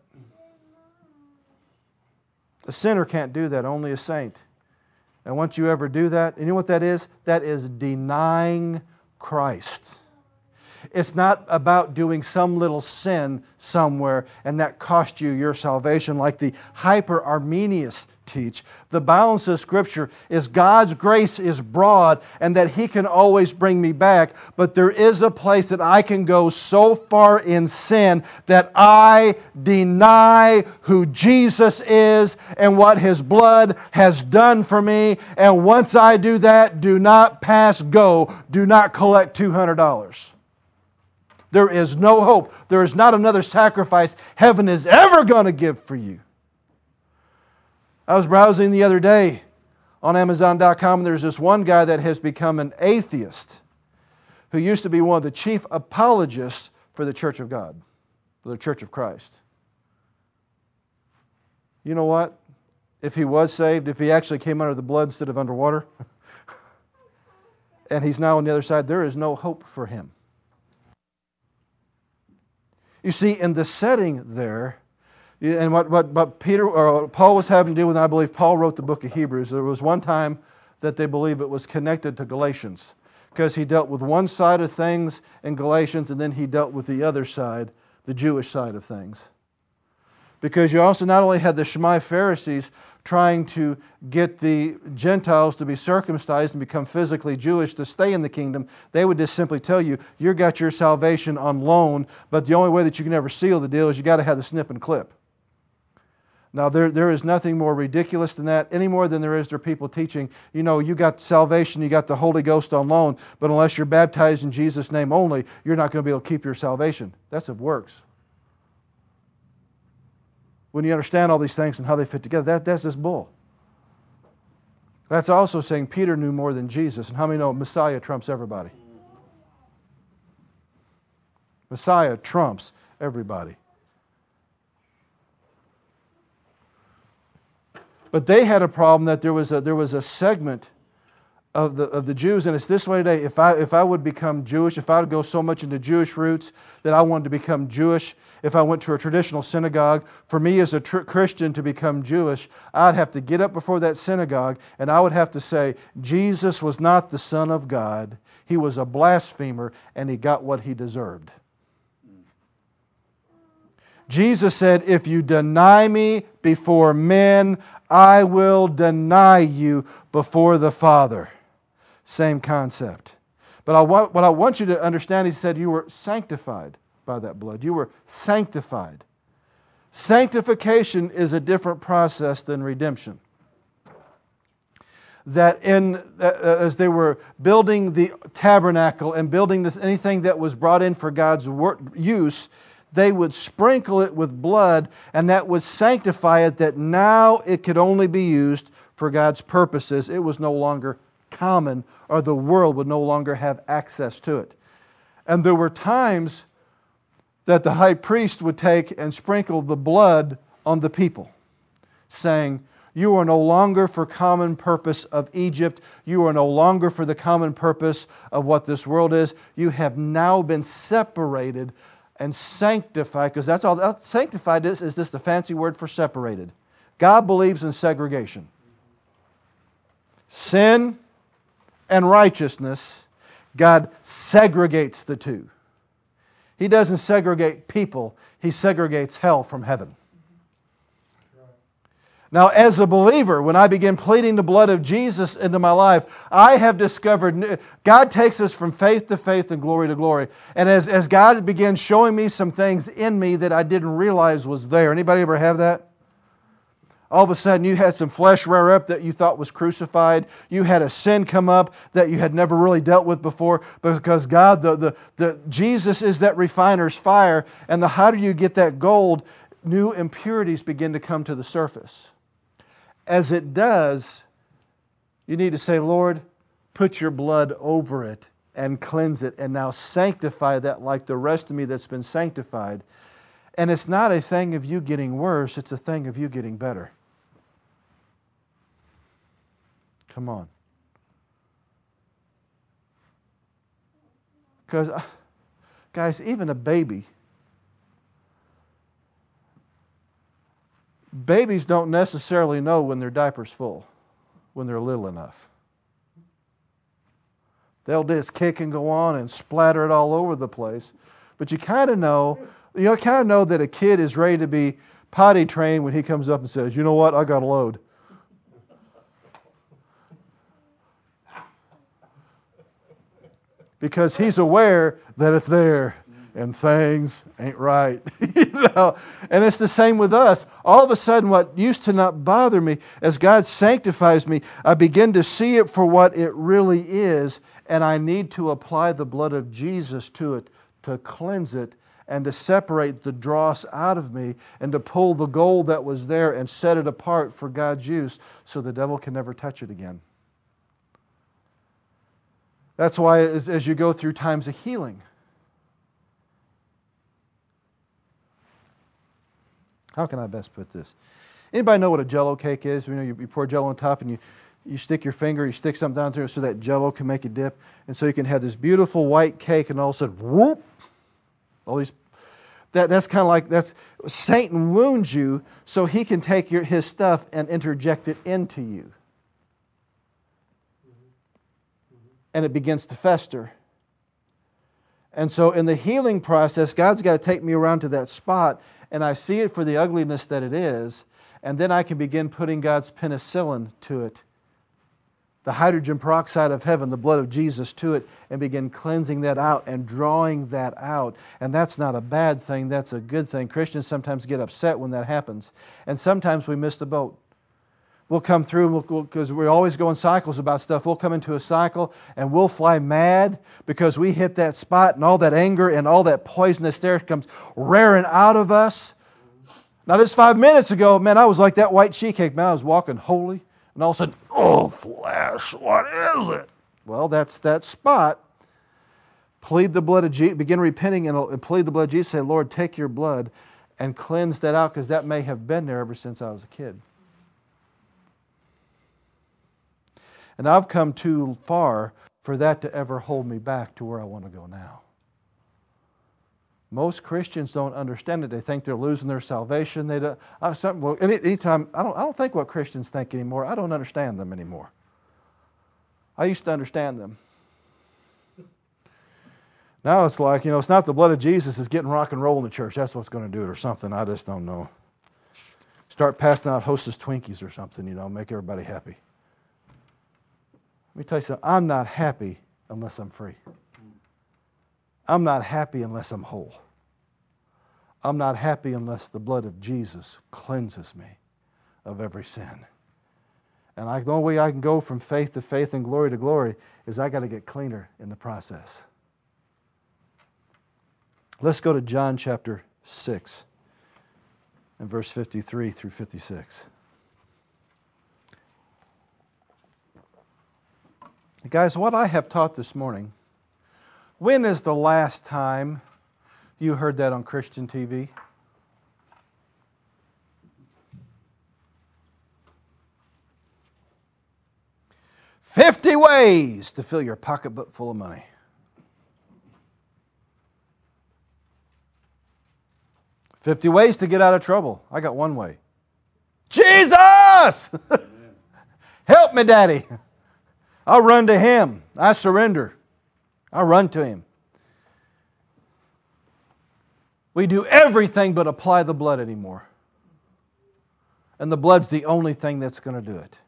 A sinner can't do that, only a saint. And once you ever do that, and you know what that is? That is denying Christ. It's not about doing some little sin somewhere and that cost you your salvation like the hyper-Arminians teach. The balance of Scripture is God's grace is broad and that He can always bring me back, but there is a place that I can go so far in sin that I deny who Jesus is and what His blood has done for me. And once I do that, do not pass go. Do not collect two hundred dollars. There is no hope. There is not another sacrifice heaven is ever going to give for you. I was browsing the other day on Amazon dot com, and there's this one guy that has become an atheist who used to be one of the chief apologists for the Church of God, for the Church of Christ. You know what? If he was saved, if he actually came under the blood instead of underwater, and he's now on the other side, there is no hope for him. You see, in the setting there, and what, what, what Peter or Paul was having to do with, and I believe Paul wrote the book of Hebrews, there was one time that they believe it was connected to Galatians, because he dealt with one side of things in Galatians, and then he dealt with the other side, the Jewish side of things. Because you also not only had the Shammai Pharisees trying to get the Gentiles to be circumcised and become physically Jewish to stay in the kingdom, they would just simply tell you, you got your salvation on loan, but the only way that you can ever seal the deal is you got to have the snip and clip. Now, there, there is nothing more ridiculous than that, any more than there is there people teaching, you know, you got salvation, you got the Holy Ghost on loan, but unless you're baptized in Jesus' name only, you're not going to be able to keep your salvation. That's of works. When you understand all these things and how they fit together, that, that's this bull. That's also saying Peter knew more than Jesus. And how many know Messiah trumps everybody? Messiah trumps everybody. But they had a problem that there was a, there was a segment of the of the Jews, and it's this way today. If I if I would become Jewish, if I would go so much into Jewish roots that I wanted to become Jewish, if I went to a traditional synagogue, for me as a tr- Christian to become Jewish, I'd have to get up before that synagogue and I would have to say, Jesus was not the Son of God. He was a blasphemer and he got what he deserved. Jesus said, if you deny me before men, I will deny you before the Father. Same concept. But I want, what I want you to understand, he said you were sanctified by that blood. You were sanctified. Sanctification is a different process than redemption. that in uh, as they were building the tabernacle and building this, anything that was brought in for God's work, use, they would sprinkle it with blood, and that would sanctify it, that now it could only be used for God's purposes. It was no longer common, or the world would no longer have access to it. And there were times that the high priest would take and sprinkle the blood on the people, saying, you are no longer for common purpose of Egypt. You are no longer for the common purpose of what this world is. You have now been separated and sanctified, because that's all. That sanctified is, is just a fancy word for separated. God believes in segregation. Sin and righteousness, God segregates the two. He doesn't segregate people. He segregates hell from heaven. Now, as a believer, when I begin pleading the blood of Jesus into my life, I have discovered God takes us from faith to faith and glory to glory. And as, as God began showing me some things in me that I didn't realize was there. Anybody ever have that? All of a sudden you had some flesh rear up that you thought was crucified. You had a sin come up that you had never really dealt with before, because God, the, the, the Jesus is that refiner's fire. And the hotter you get that gold, new impurities begin to come to the surface. As it does, you need to say, Lord, put your blood over it and cleanse it, and now sanctify that like the rest of me that's been sanctified. And it's not a thing of you getting worse, it's a thing of you getting better. Come on. Because, guys, even a baby, babies don't necessarily know when their diaper's full, when they're little enough. They'll just kick and go on and splatter it all over the place. But you kind of know, you know, kind of know that a kid is ready to be potty trained when he comes up and says, you know what, I got a load. Because he's aware that it's there and things ain't right. you know? And it's the same with us. All of a sudden, what used to not bother me, as God sanctifies me, I begin to see it for what it really is, and I need to apply the blood of Jesus to it to cleanse it and to separate the dross out of me and to pull the gold that was there and set it apart for God's use so the devil can never touch it again. That's why as, as you go through times of healing, how can I best put this? Anybody know what a Jell-O cake is? You know, you, you pour Jell-O on top and you, you stick your finger, you stick something down through it so that Jell-O can make a dip. And so you can have this beautiful white cake and all of a sudden, whoop, all these, that, that's kind of like, that's, Satan wounds you so he can take your, his stuff and interject it into you. And it begins to fester. And so in the healing process, God's got to take me around to that spot, and I see it for the ugliness that it is, and then I can begin putting God's penicillin to it, the hydrogen peroxide of heaven, the blood of Jesus to it, and begin cleansing that out and drawing that out. And that's not a bad thing, that's a good thing. Christians sometimes get upset when that happens. And sometimes we miss the boat. We'll come through, because we'll, we'll, we always go in cycles about stuff. We'll come into a cycle and we'll fly mad because we hit that spot and all that anger and all that poisonous there comes raring out of us. Now, just five minutes ago, man, I was like that white sheet cake. Man, I was walking holy. And all of a sudden, oh, flesh, what is it? Well, that's that spot. Plead the blood of Jesus. Begin repenting and plead the blood of Jesus. Say, Lord, take your blood and cleanse that out, because that may have been there ever since I was a kid. And I've come too far for that to ever hold me back to where I want to go now. Most Christians don't understand it. They think they're losing their salvation. They don't. I, some, well, any, anytime I don't. I don't think what Christians think anymore. I don't understand them anymore. I used to understand them. Now it's like, you know, it's not the blood of Jesus. It's getting rock and roll in the church. That's what's going to do it, or something. I just don't know. Start passing out Hostess Twinkies or something. You know, make everybody happy. Let me tell you something. I'm not happy unless I'm free. I'm not happy unless I'm whole. I'm not happy unless the blood of Jesus cleanses me of every sin. And I, the only way I can go from faith to faith and glory to glory is I got to get cleaner in the process. Let's go to John chapter six and verse fifty-three through fifty-six. Guys, what I have taught this morning, when is the last time you heard that on Christian T V? Fifty ways to fill your pocketbook full of money. Fifty ways to get out of trouble. I got one way. Jesus! Help me, Daddy. I'll run to Him. I surrender. I run to Him. We do everything but apply the blood anymore. And the blood's the only thing that's going to do it.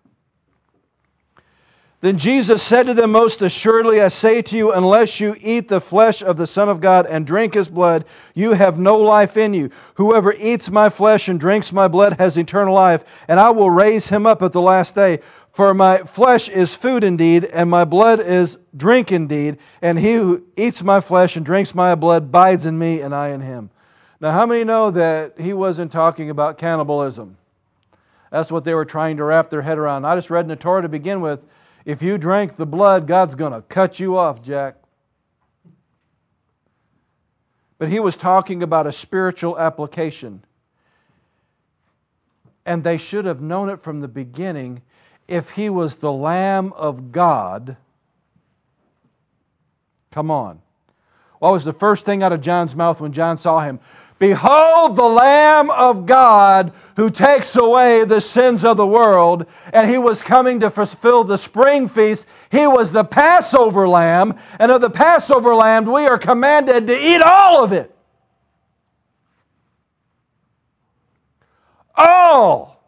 Then Jesus said to them, most assuredly I say to you, unless you eat the flesh of the Son of God and drink His blood, you have no life in you. Whoever eats my flesh and drinks my blood has eternal life, and I will raise him up at the last day. For my flesh is food indeed, and my blood is drink indeed, and he who eats my flesh and drinks my blood abides in me, and I in him. Now, how many know that He wasn't talking about cannibalism? That's what they were trying to wrap their head around. I just read in the Torah to begin with, if you drank the blood, God's going to cut you off, Jack. But He was talking about a spiritual application. And they should have known it from the beginning. If He was the Lamb of God, come on. What was the first thing out of John's mouth when John saw Him? Behold the Lamb of God who takes away the sins of the world. And He was coming to fulfill the spring feast. He was the Passover lamb. And of the Passover lamb, we are commanded to eat all of it. All.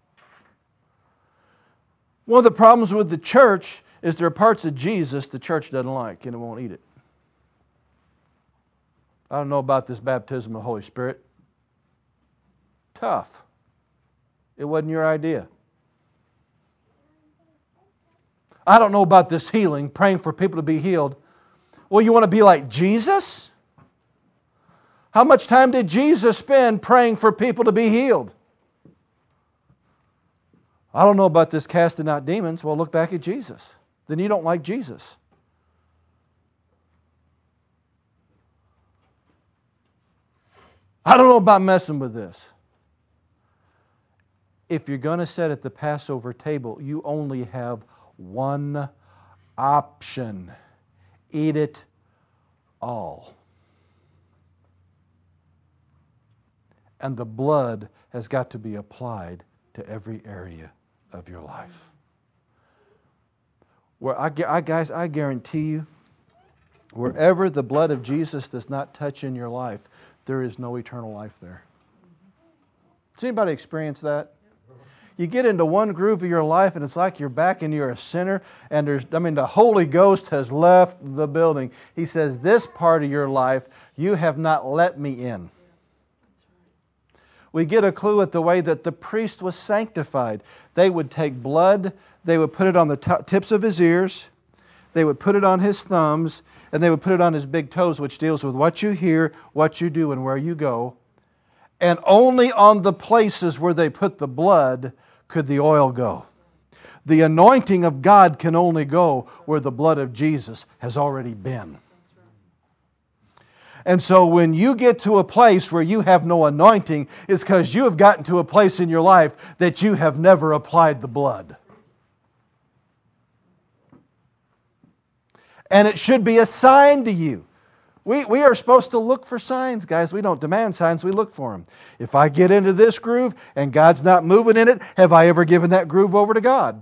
One of the problems with the church is there are parts of Jesus the church doesn't like and it won't eat it. I don't know about this baptism of the Holy Spirit. Tough. It wasn't your idea. I don't know about this healing, praying for people to be healed. Well, you want to be like Jesus? How much time did Jesus spend praying for people to be healed? I don't know about this casting out demons. Well, look back at Jesus. Then you don't like Jesus. I don't know about messing with this. If you're going to sit at the Passover table, you only have one option. Eat it all. And the blood has got to be applied to every area of your life. Where I, I guys, I guarantee you, wherever the blood of Jesus does not touch in your life, there is no eternal life there. Does anybody experience that? You get into one groove of your life and it's like you're back and you're a sinner and there's, I mean, the Holy Ghost has left the building. He says, this part of your life, you have not let me in. We get a clue at the way that the priest was sanctified. They would take blood, they would put it on the t- tips of his ears, they would put it on his thumbs, and they would put it on his big toes, which deals with what you hear, what you do, and where you go. And only on the places where they put the blood could the oil go. The anointing of God can only go where the blood of Jesus has already been. And so when you get to a place where you have no anointing, it's because you have gotten to a place in your life that you have never applied the blood. And it should be a sign to you. We, we are supposed to look for signs, guys. We don't demand signs, we look for them. If I get into this groove and God's not moving in it, have I ever given that groove over to God?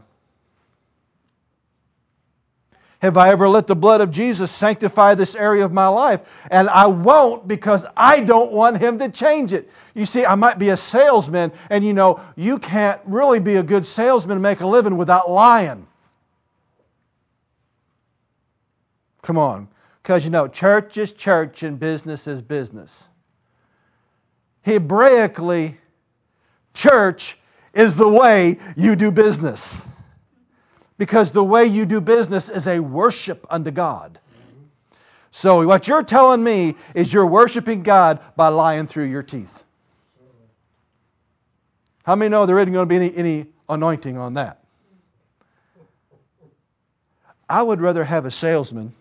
Have I ever let the blood of Jesus sanctify this area of my life? And I won't, because I don't want Him to change it. You see, I might be a salesman, and you know, you can't really be a good salesman and make a living without lying. Come on. Because you know, church is church and business is business. Hebraically, church is the way you do business. Because the way you do business is a worship unto God. So what you're telling me is you're worshiping God by lying through your teeth. How many know there isn't going to be any, any anointing on that? I would rather have a salesman,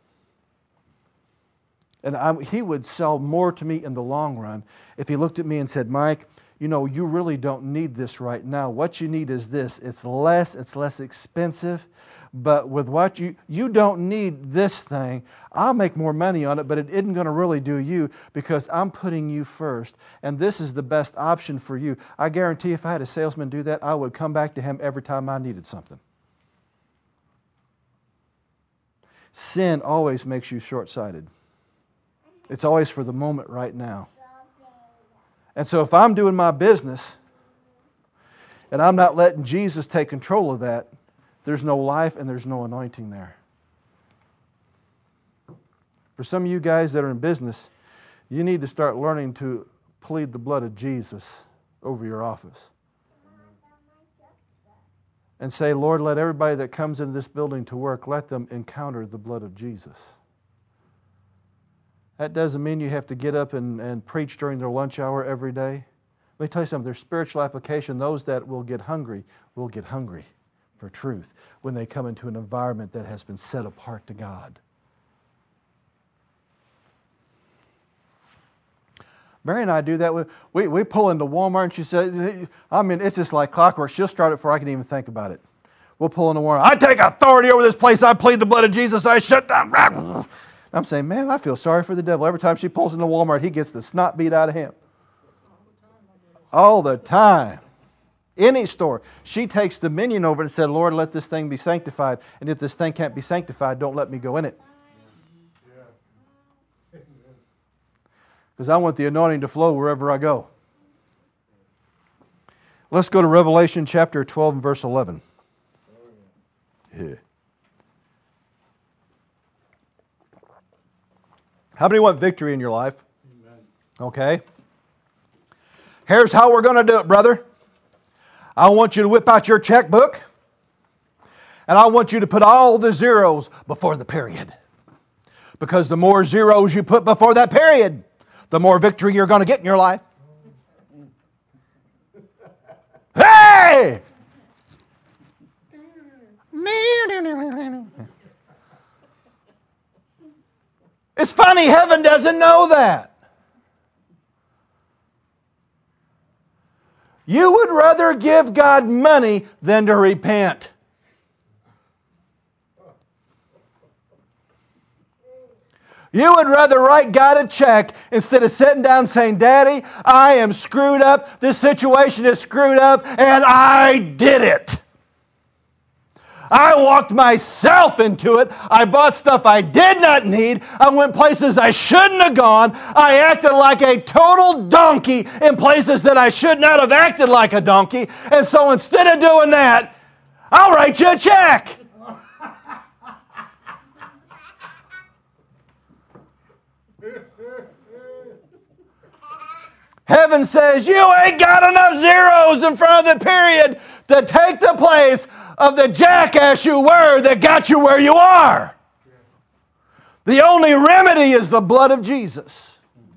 and I, he would sell more to me in the long run if he looked at me and said, Mike, you know, you really don't need this right now. What you need is this. It's less, it's less expensive, but with what you, you don't need this thing. I'll make more money on it, but it isn't going to really do you because I'm putting you first, and this is the best option for you. I guarantee if I had a salesman do that, I would come back to him every time I needed something. Sin always makes you short-sighted. It's always for the moment right now. And so if I'm doing my business and I'm not letting Jesus take control of that, there's no life and there's no anointing there. For some of you guys that are in business, you need to start learning to plead the blood of Jesus over your office. And say, Lord, let everybody that comes into this building to work, let them encounter the blood of Jesus. That doesn't mean you have to get up and, and preach during their lunch hour every day. Let me tell you something, there's spiritual application. Those that will get hungry will get hungry for truth when they come into an environment that has been set apart to God. Mary and I do that. With, we, we pull into Walmart and she said, I mean, it's just like clockwork. She'll start it before I can even think about it. We'll pull into Walmart. I take authority over this place. I plead the blood of Jesus. I shut down. I'm saying, man, I feel sorry for the devil. Every time she pulls into Walmart, he gets the snot beat out of him. All the time. Any store. She takes dominion over it and said, Lord, let this thing be sanctified. And if this thing can't be sanctified, don't let me go in it. Because I want the anointing to flow wherever I go. Let's go to Revelation chapter twelve and verse eleven. Yeah. How many want victory in your life? Amen. Okay. Here's how we're going to do it, brother. I want you to whip out your checkbook. And I want you to put all the zeros before the period. Because the more zeros you put before that period, the more victory you're going to get in your life. Hey! It's funny, heaven doesn't know that. You would rather give God money than to repent. You would rather write God a check instead of sitting down saying, Daddy, I am screwed up. This situation is screwed up, and I did it. I walked myself into it. I bought stuff I did not need. I went places I shouldn't have gone. I acted like a total donkey in places that I should not have acted like a donkey. And so instead of doing that, I'll write you a check. Heaven says, you ain't got enough zeros in front of the period to take the place of the jackass you were that got you where you are. The only remedy is the blood of Jesus.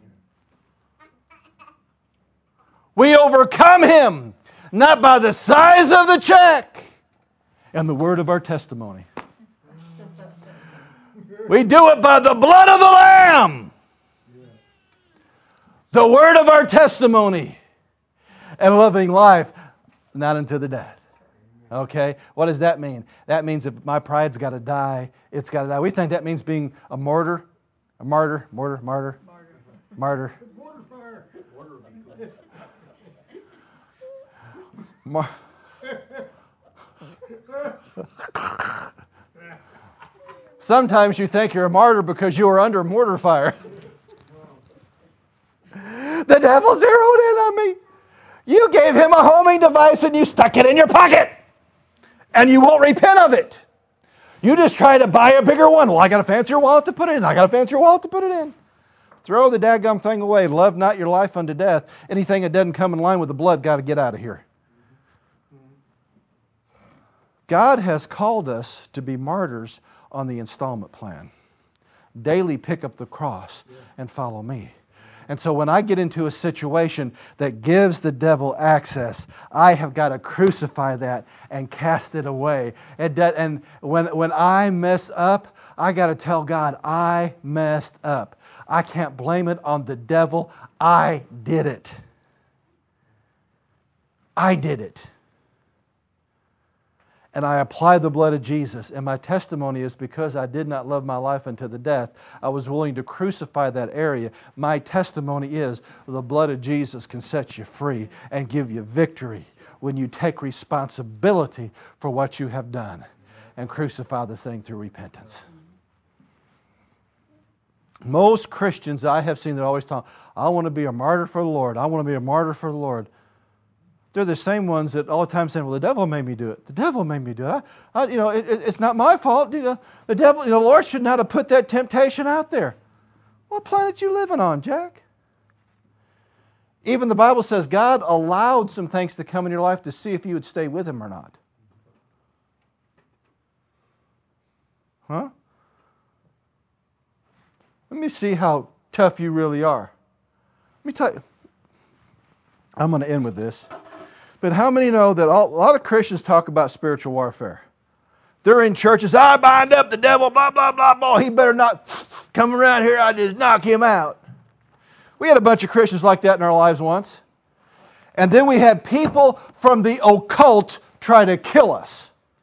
We overcome him not by the size of the check and the word of our testimony. We do it by the blood of the Lamb, the word of our testimony, and loving life not unto the death. Okay? What does that mean? That means if my pride's got to die, it's got to die. We think that means being a martyr, a martyr, martyr, martyr, martyr. Mar- Sometimes you think you're a martyr because you were under mortar fire. The devil zeroed in on me. You gave him a homing device and you stuck it in your pocket. And you won't repent of it. You just try to buy a bigger one. Well, I got a fancier wallet to put it in. I got a fancier wallet to put it in. Throw the dadgum thing away. Love not your life unto death. Anything that doesn't come in line with the blood got to get out of here. God has called us to be martyrs on the installment plan. Daily pick up the cross and follow me. And so when I get into a situation that gives the devil access, I have got to crucify that and cast it away. And, that, and when, when I mess up, I got to tell God, I messed up. I can't blame it on the devil. I did it. I did it. And I apply the blood of Jesus. And my testimony is because I did not love my life unto the death, I was willing to crucify that area. My testimony is the blood of Jesus can set you free and give you victory when you take responsibility for what you have done and crucify the thing through repentance. Most Christians I have seen that always talk, I want to be a martyr for the Lord. I want to be a martyr for the Lord. They're the same ones that all the time saying, well, the devil made me do it. The devil made me do it. I, I, you know, it, it, it's not my fault. You know, the devil, you know, the Lord should not have put that temptation out there. What planet you living on, Jack? Even the Bible says God allowed some things to come in your life to see if you would stay with Him or not. Huh? Let me see how tough you really are. Let me tell you. I'm going to end with this. But how many know that all, a lot of Christians talk about spiritual warfare? They're in churches, I bind up the devil, blah, blah, blah, blah. He better not come around here, I just knock him out. We had a bunch of Christians like that in our lives once. And then we had people from the occult try to kill us.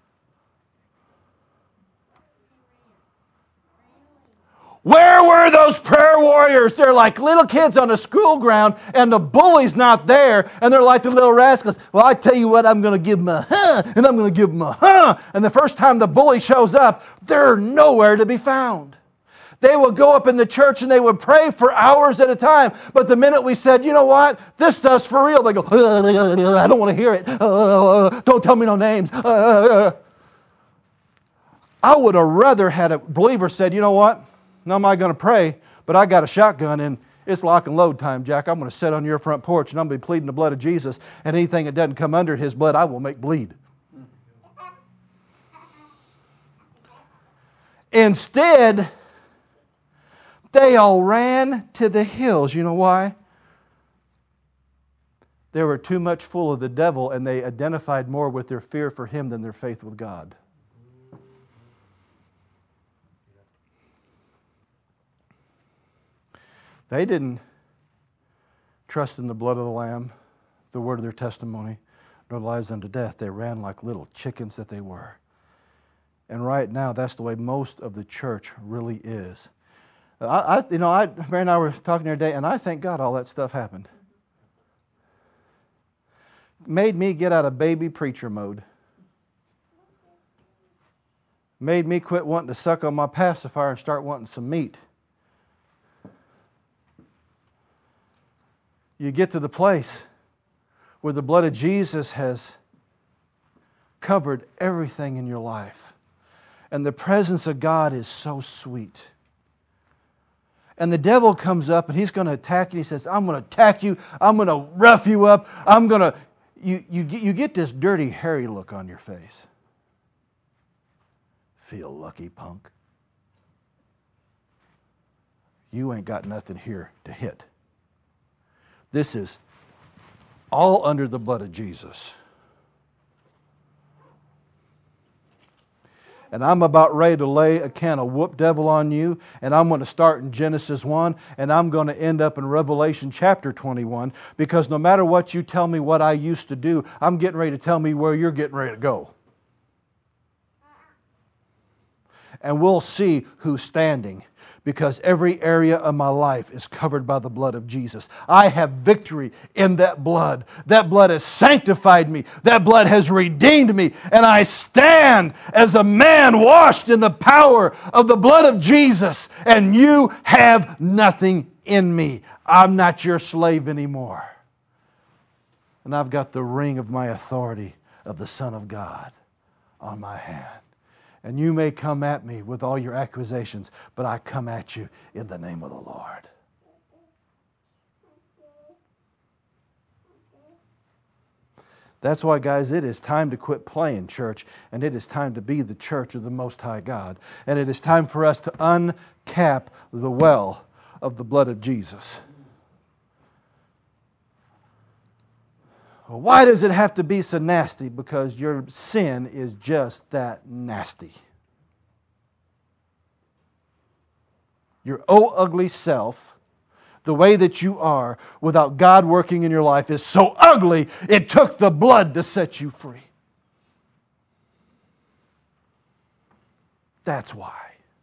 Where were those prayer warriors? They're like little kids on a school ground and the bully's not there and they're like the little rascals. Well, I tell you what, I'm going to give them a huh and I'm going to give them a huh. And the first time the bully shows up, they're nowhere to be found. They would go up in the church and they would pray for hours at a time. But the minute we said, you know what, this stuff's for real, they go, I don't want to hear it. Uh, don't tell me no names. Uh, I would have rather had a believer said, you know what? Now am I going to pray, but I got a shotgun and it's lock and load time, Jack. I'm going to sit on your front porch and I'm going to be pleading the blood of Jesus, and anything that doesn't come under His blood, I will make bleed. Instead, they all ran to the hills. You know why? They were too much full of the devil and they identified more with their fear for him than their faith with God. They didn't trust in the blood of the Lamb, the word of their testimony, nor the lives unto death. They ran like little chickens that they were. And right now, that's the way most of the church really is. I, I you know, I, Mary and I were talking the other day, and I thank God all that stuff happened. Made me get out of baby preacher mode. Made me quit wanting to suck on my pacifier and start wanting some meat. You get to the place where the blood of Jesus has covered everything in your life. And the presence of God is so sweet. And the devil comes up and he's going to attack you. He says, I'm going to attack you. I'm going to rough you up. I'm going to... You, you, get, you get this dirty, hairy look on your face. Feel lucky, punk. You ain't got nothing here to hit. This is all under the blood of Jesus. And I'm about ready to lay a can of whoop devil on you, and I'm going to start in Genesis one, and I'm going to end up in Revelation chapter twenty-one, because no matter what you tell me what I used to do, I'm getting ready to tell me where you're getting ready to go. And we'll see who's standing, because every area of my life is covered by the blood of Jesus. I have victory in that blood. That blood has sanctified me. That blood has redeemed me. And I stand as a man washed in the power of the blood of Jesus. And you have nothing in me. I'm not your slave anymore. And I've got the ring of my authority of the Son of God on my hand. And you may come at me with all your accusations, but I come at you in the name of the Lord. That's why, guys, it is time to quit playing church, and it is time to be the church of the Most High God. And it is time for us to uncap the well of the blood of Jesus. Well, why does it have to be so nasty? Because your sin is just that nasty. Your oh ugly self, the way that you are without God working in your life, is so ugly it took the blood to set you free. That's why.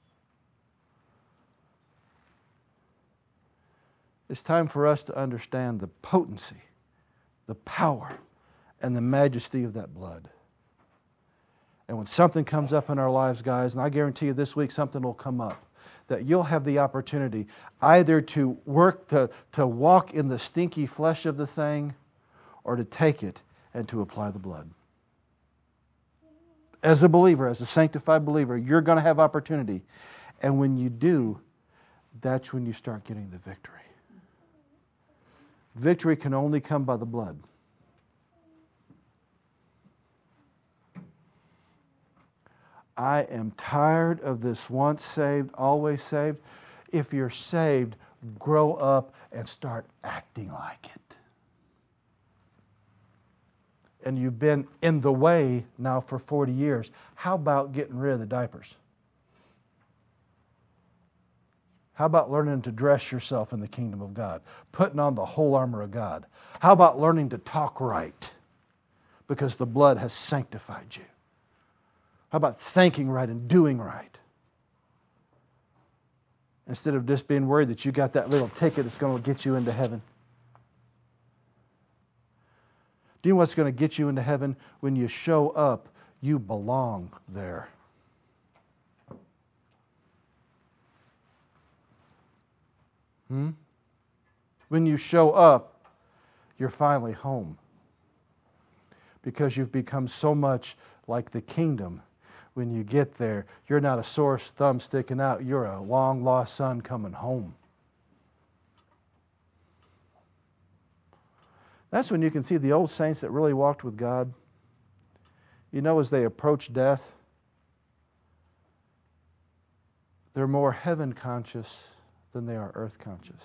It's time for us to understand the potency, the power, and the majesty of that blood. And when something comes up in our lives, guys, and I guarantee you this week something will come up, that you'll have the opportunity either to work, to, to walk in the stinky flesh of the thing, or to take it and to apply the blood. As a believer, as a sanctified believer, you're going to have opportunity. And when you do, that's when you start getting the victory. Victory can only come by the blood. I am tired of this once saved, always saved. If you're saved, grow up and start acting like it. And you've been in the way now for forty years. How about getting rid of the diapers? How about learning to dress yourself in the kingdom of God? Putting on the whole armor of God. How about learning to talk right? Because the blood has sanctified you. How about thinking right and doing right? Instead of just being worried that you got that little ticket that's going to get you into heaven. Do you know what's going to get you into heaven? When you show up, you belong there. Hmm? When you show up, you're finally home. Because you've become so much like the kingdom. When you get there, you're not a sore thumb sticking out. You're a long-lost son coming home. That's when you can see the old saints that really walked with God. You know, as they approach death, they're more heaven conscious than they are earth conscious.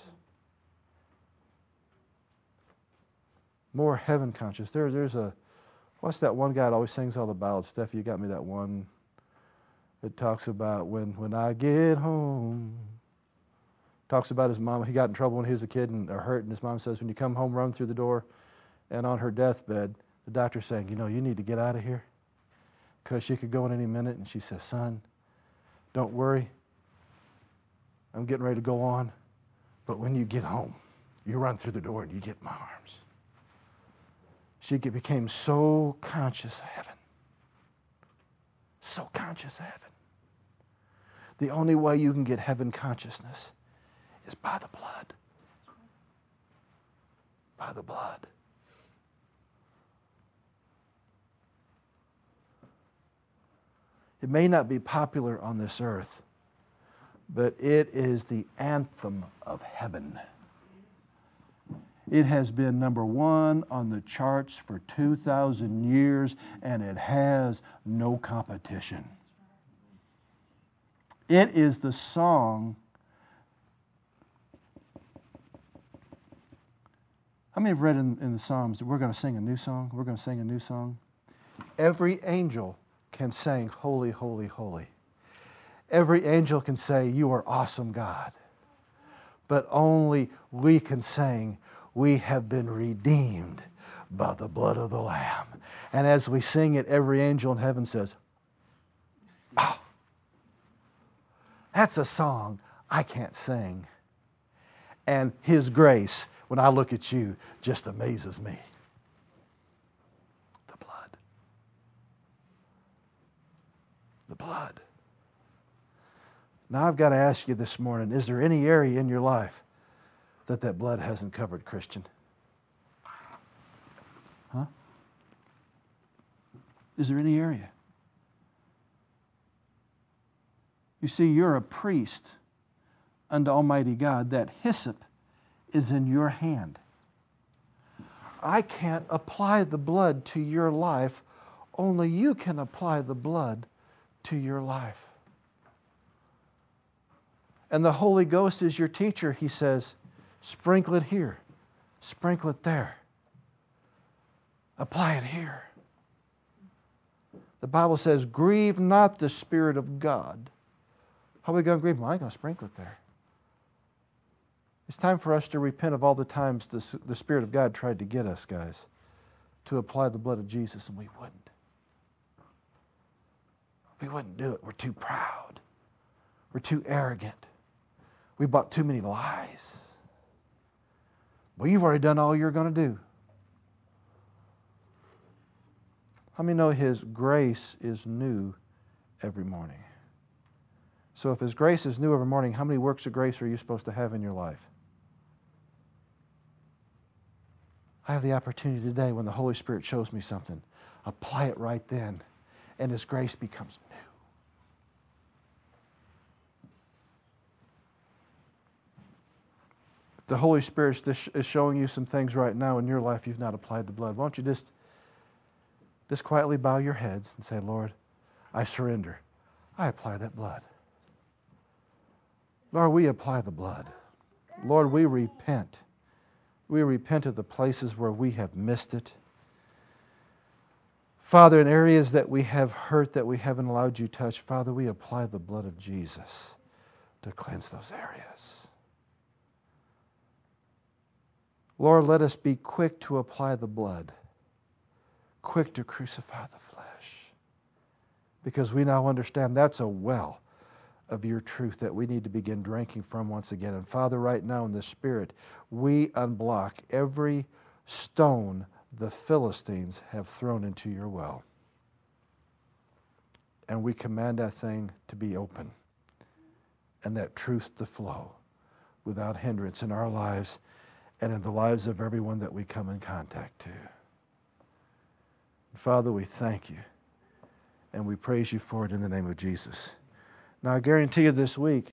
More heaven conscious. There, there's a, what's that one guy that always sings all the ballads? Steph, you got me that one. It talks about when, when I get home. Talks about his mom. He got in trouble when he was a kid and or hurt, and his mom says, when you come home, run through the door. And on her deathbed, the doctor's saying, you know, you need to get out of here because she could go in any minute. And she says, son, don't worry. I'm getting ready to go on. But when you get home, you run through the door and you get in my arms. She became so conscious of heaven. So conscious of heaven. The only way you can get heaven consciousness is by the blood. By the blood. It may not be popular on this earth, but it is the anthem of heaven. It has been number one on the charts for two thousand years, and it has no competition. It is the song. How many have read in, in the Psalms that we're going to sing a new song? We're going to sing a new song. Every angel can sing, holy, holy, holy. Every angel can say, you are awesome, God. But only we can sing, we have been redeemed by the blood of the Lamb. And as we sing it, every angel in heaven says, oh, that's a song I can't sing. And His grace, when I look at you, just amazes me. The blood. The blood. Now I've got to ask you this morning, is there any area in your life that that blood hasn't covered, Christian? Huh? Is there any area? You see, you're a priest unto Almighty God. That hyssop is in your hand. I can't apply the blood to your life. Only you can apply the blood to your life. And the Holy Ghost is your teacher. He says, sprinkle it here, sprinkle it there, apply it here. The Bible says, grieve not the Spirit of God. How are we going to grieve? Well, I ain't going to sprinkle it there. It's time for us to repent of all the times the, the Spirit of God tried to get us, guys, to apply the blood of Jesus, and we wouldn't. We wouldn't do it. We're too proud. We're too arrogant. We bought too many lies. Well, you've already done all you're going to do. How many know His grace is new every morning? So if His grace is new every morning, how many works of grace are you supposed to have in your life? I have the opportunity today, when the Holy Spirit shows me something, apply it right then, and His grace becomes new. If the Holy Spirit is showing you some things right now in your life you've not applied the blood, why don't you just, just quietly bow your heads and say, Lord, I surrender. I apply that blood. Lord, we apply the blood. Lord, we repent. We repent of the places where we have missed it. Father, in areas that we have hurt, that we haven't allowed you to touch, Father, we apply the blood of Jesus to cleanse those areas. Lord, let us be quick to apply the blood, quick to crucify the flesh, because we now understand that's a well of your truth that we need to begin drinking from once again. And Father, right now in the Spirit, we unblock every stone the Philistines have thrown into your well. And we command that thing to be open and that truth to flow without hindrance in our lives and in the lives of everyone that we come in contact to. Father, we thank you and we praise you for it in the name of Jesus. Now, I guarantee you this week,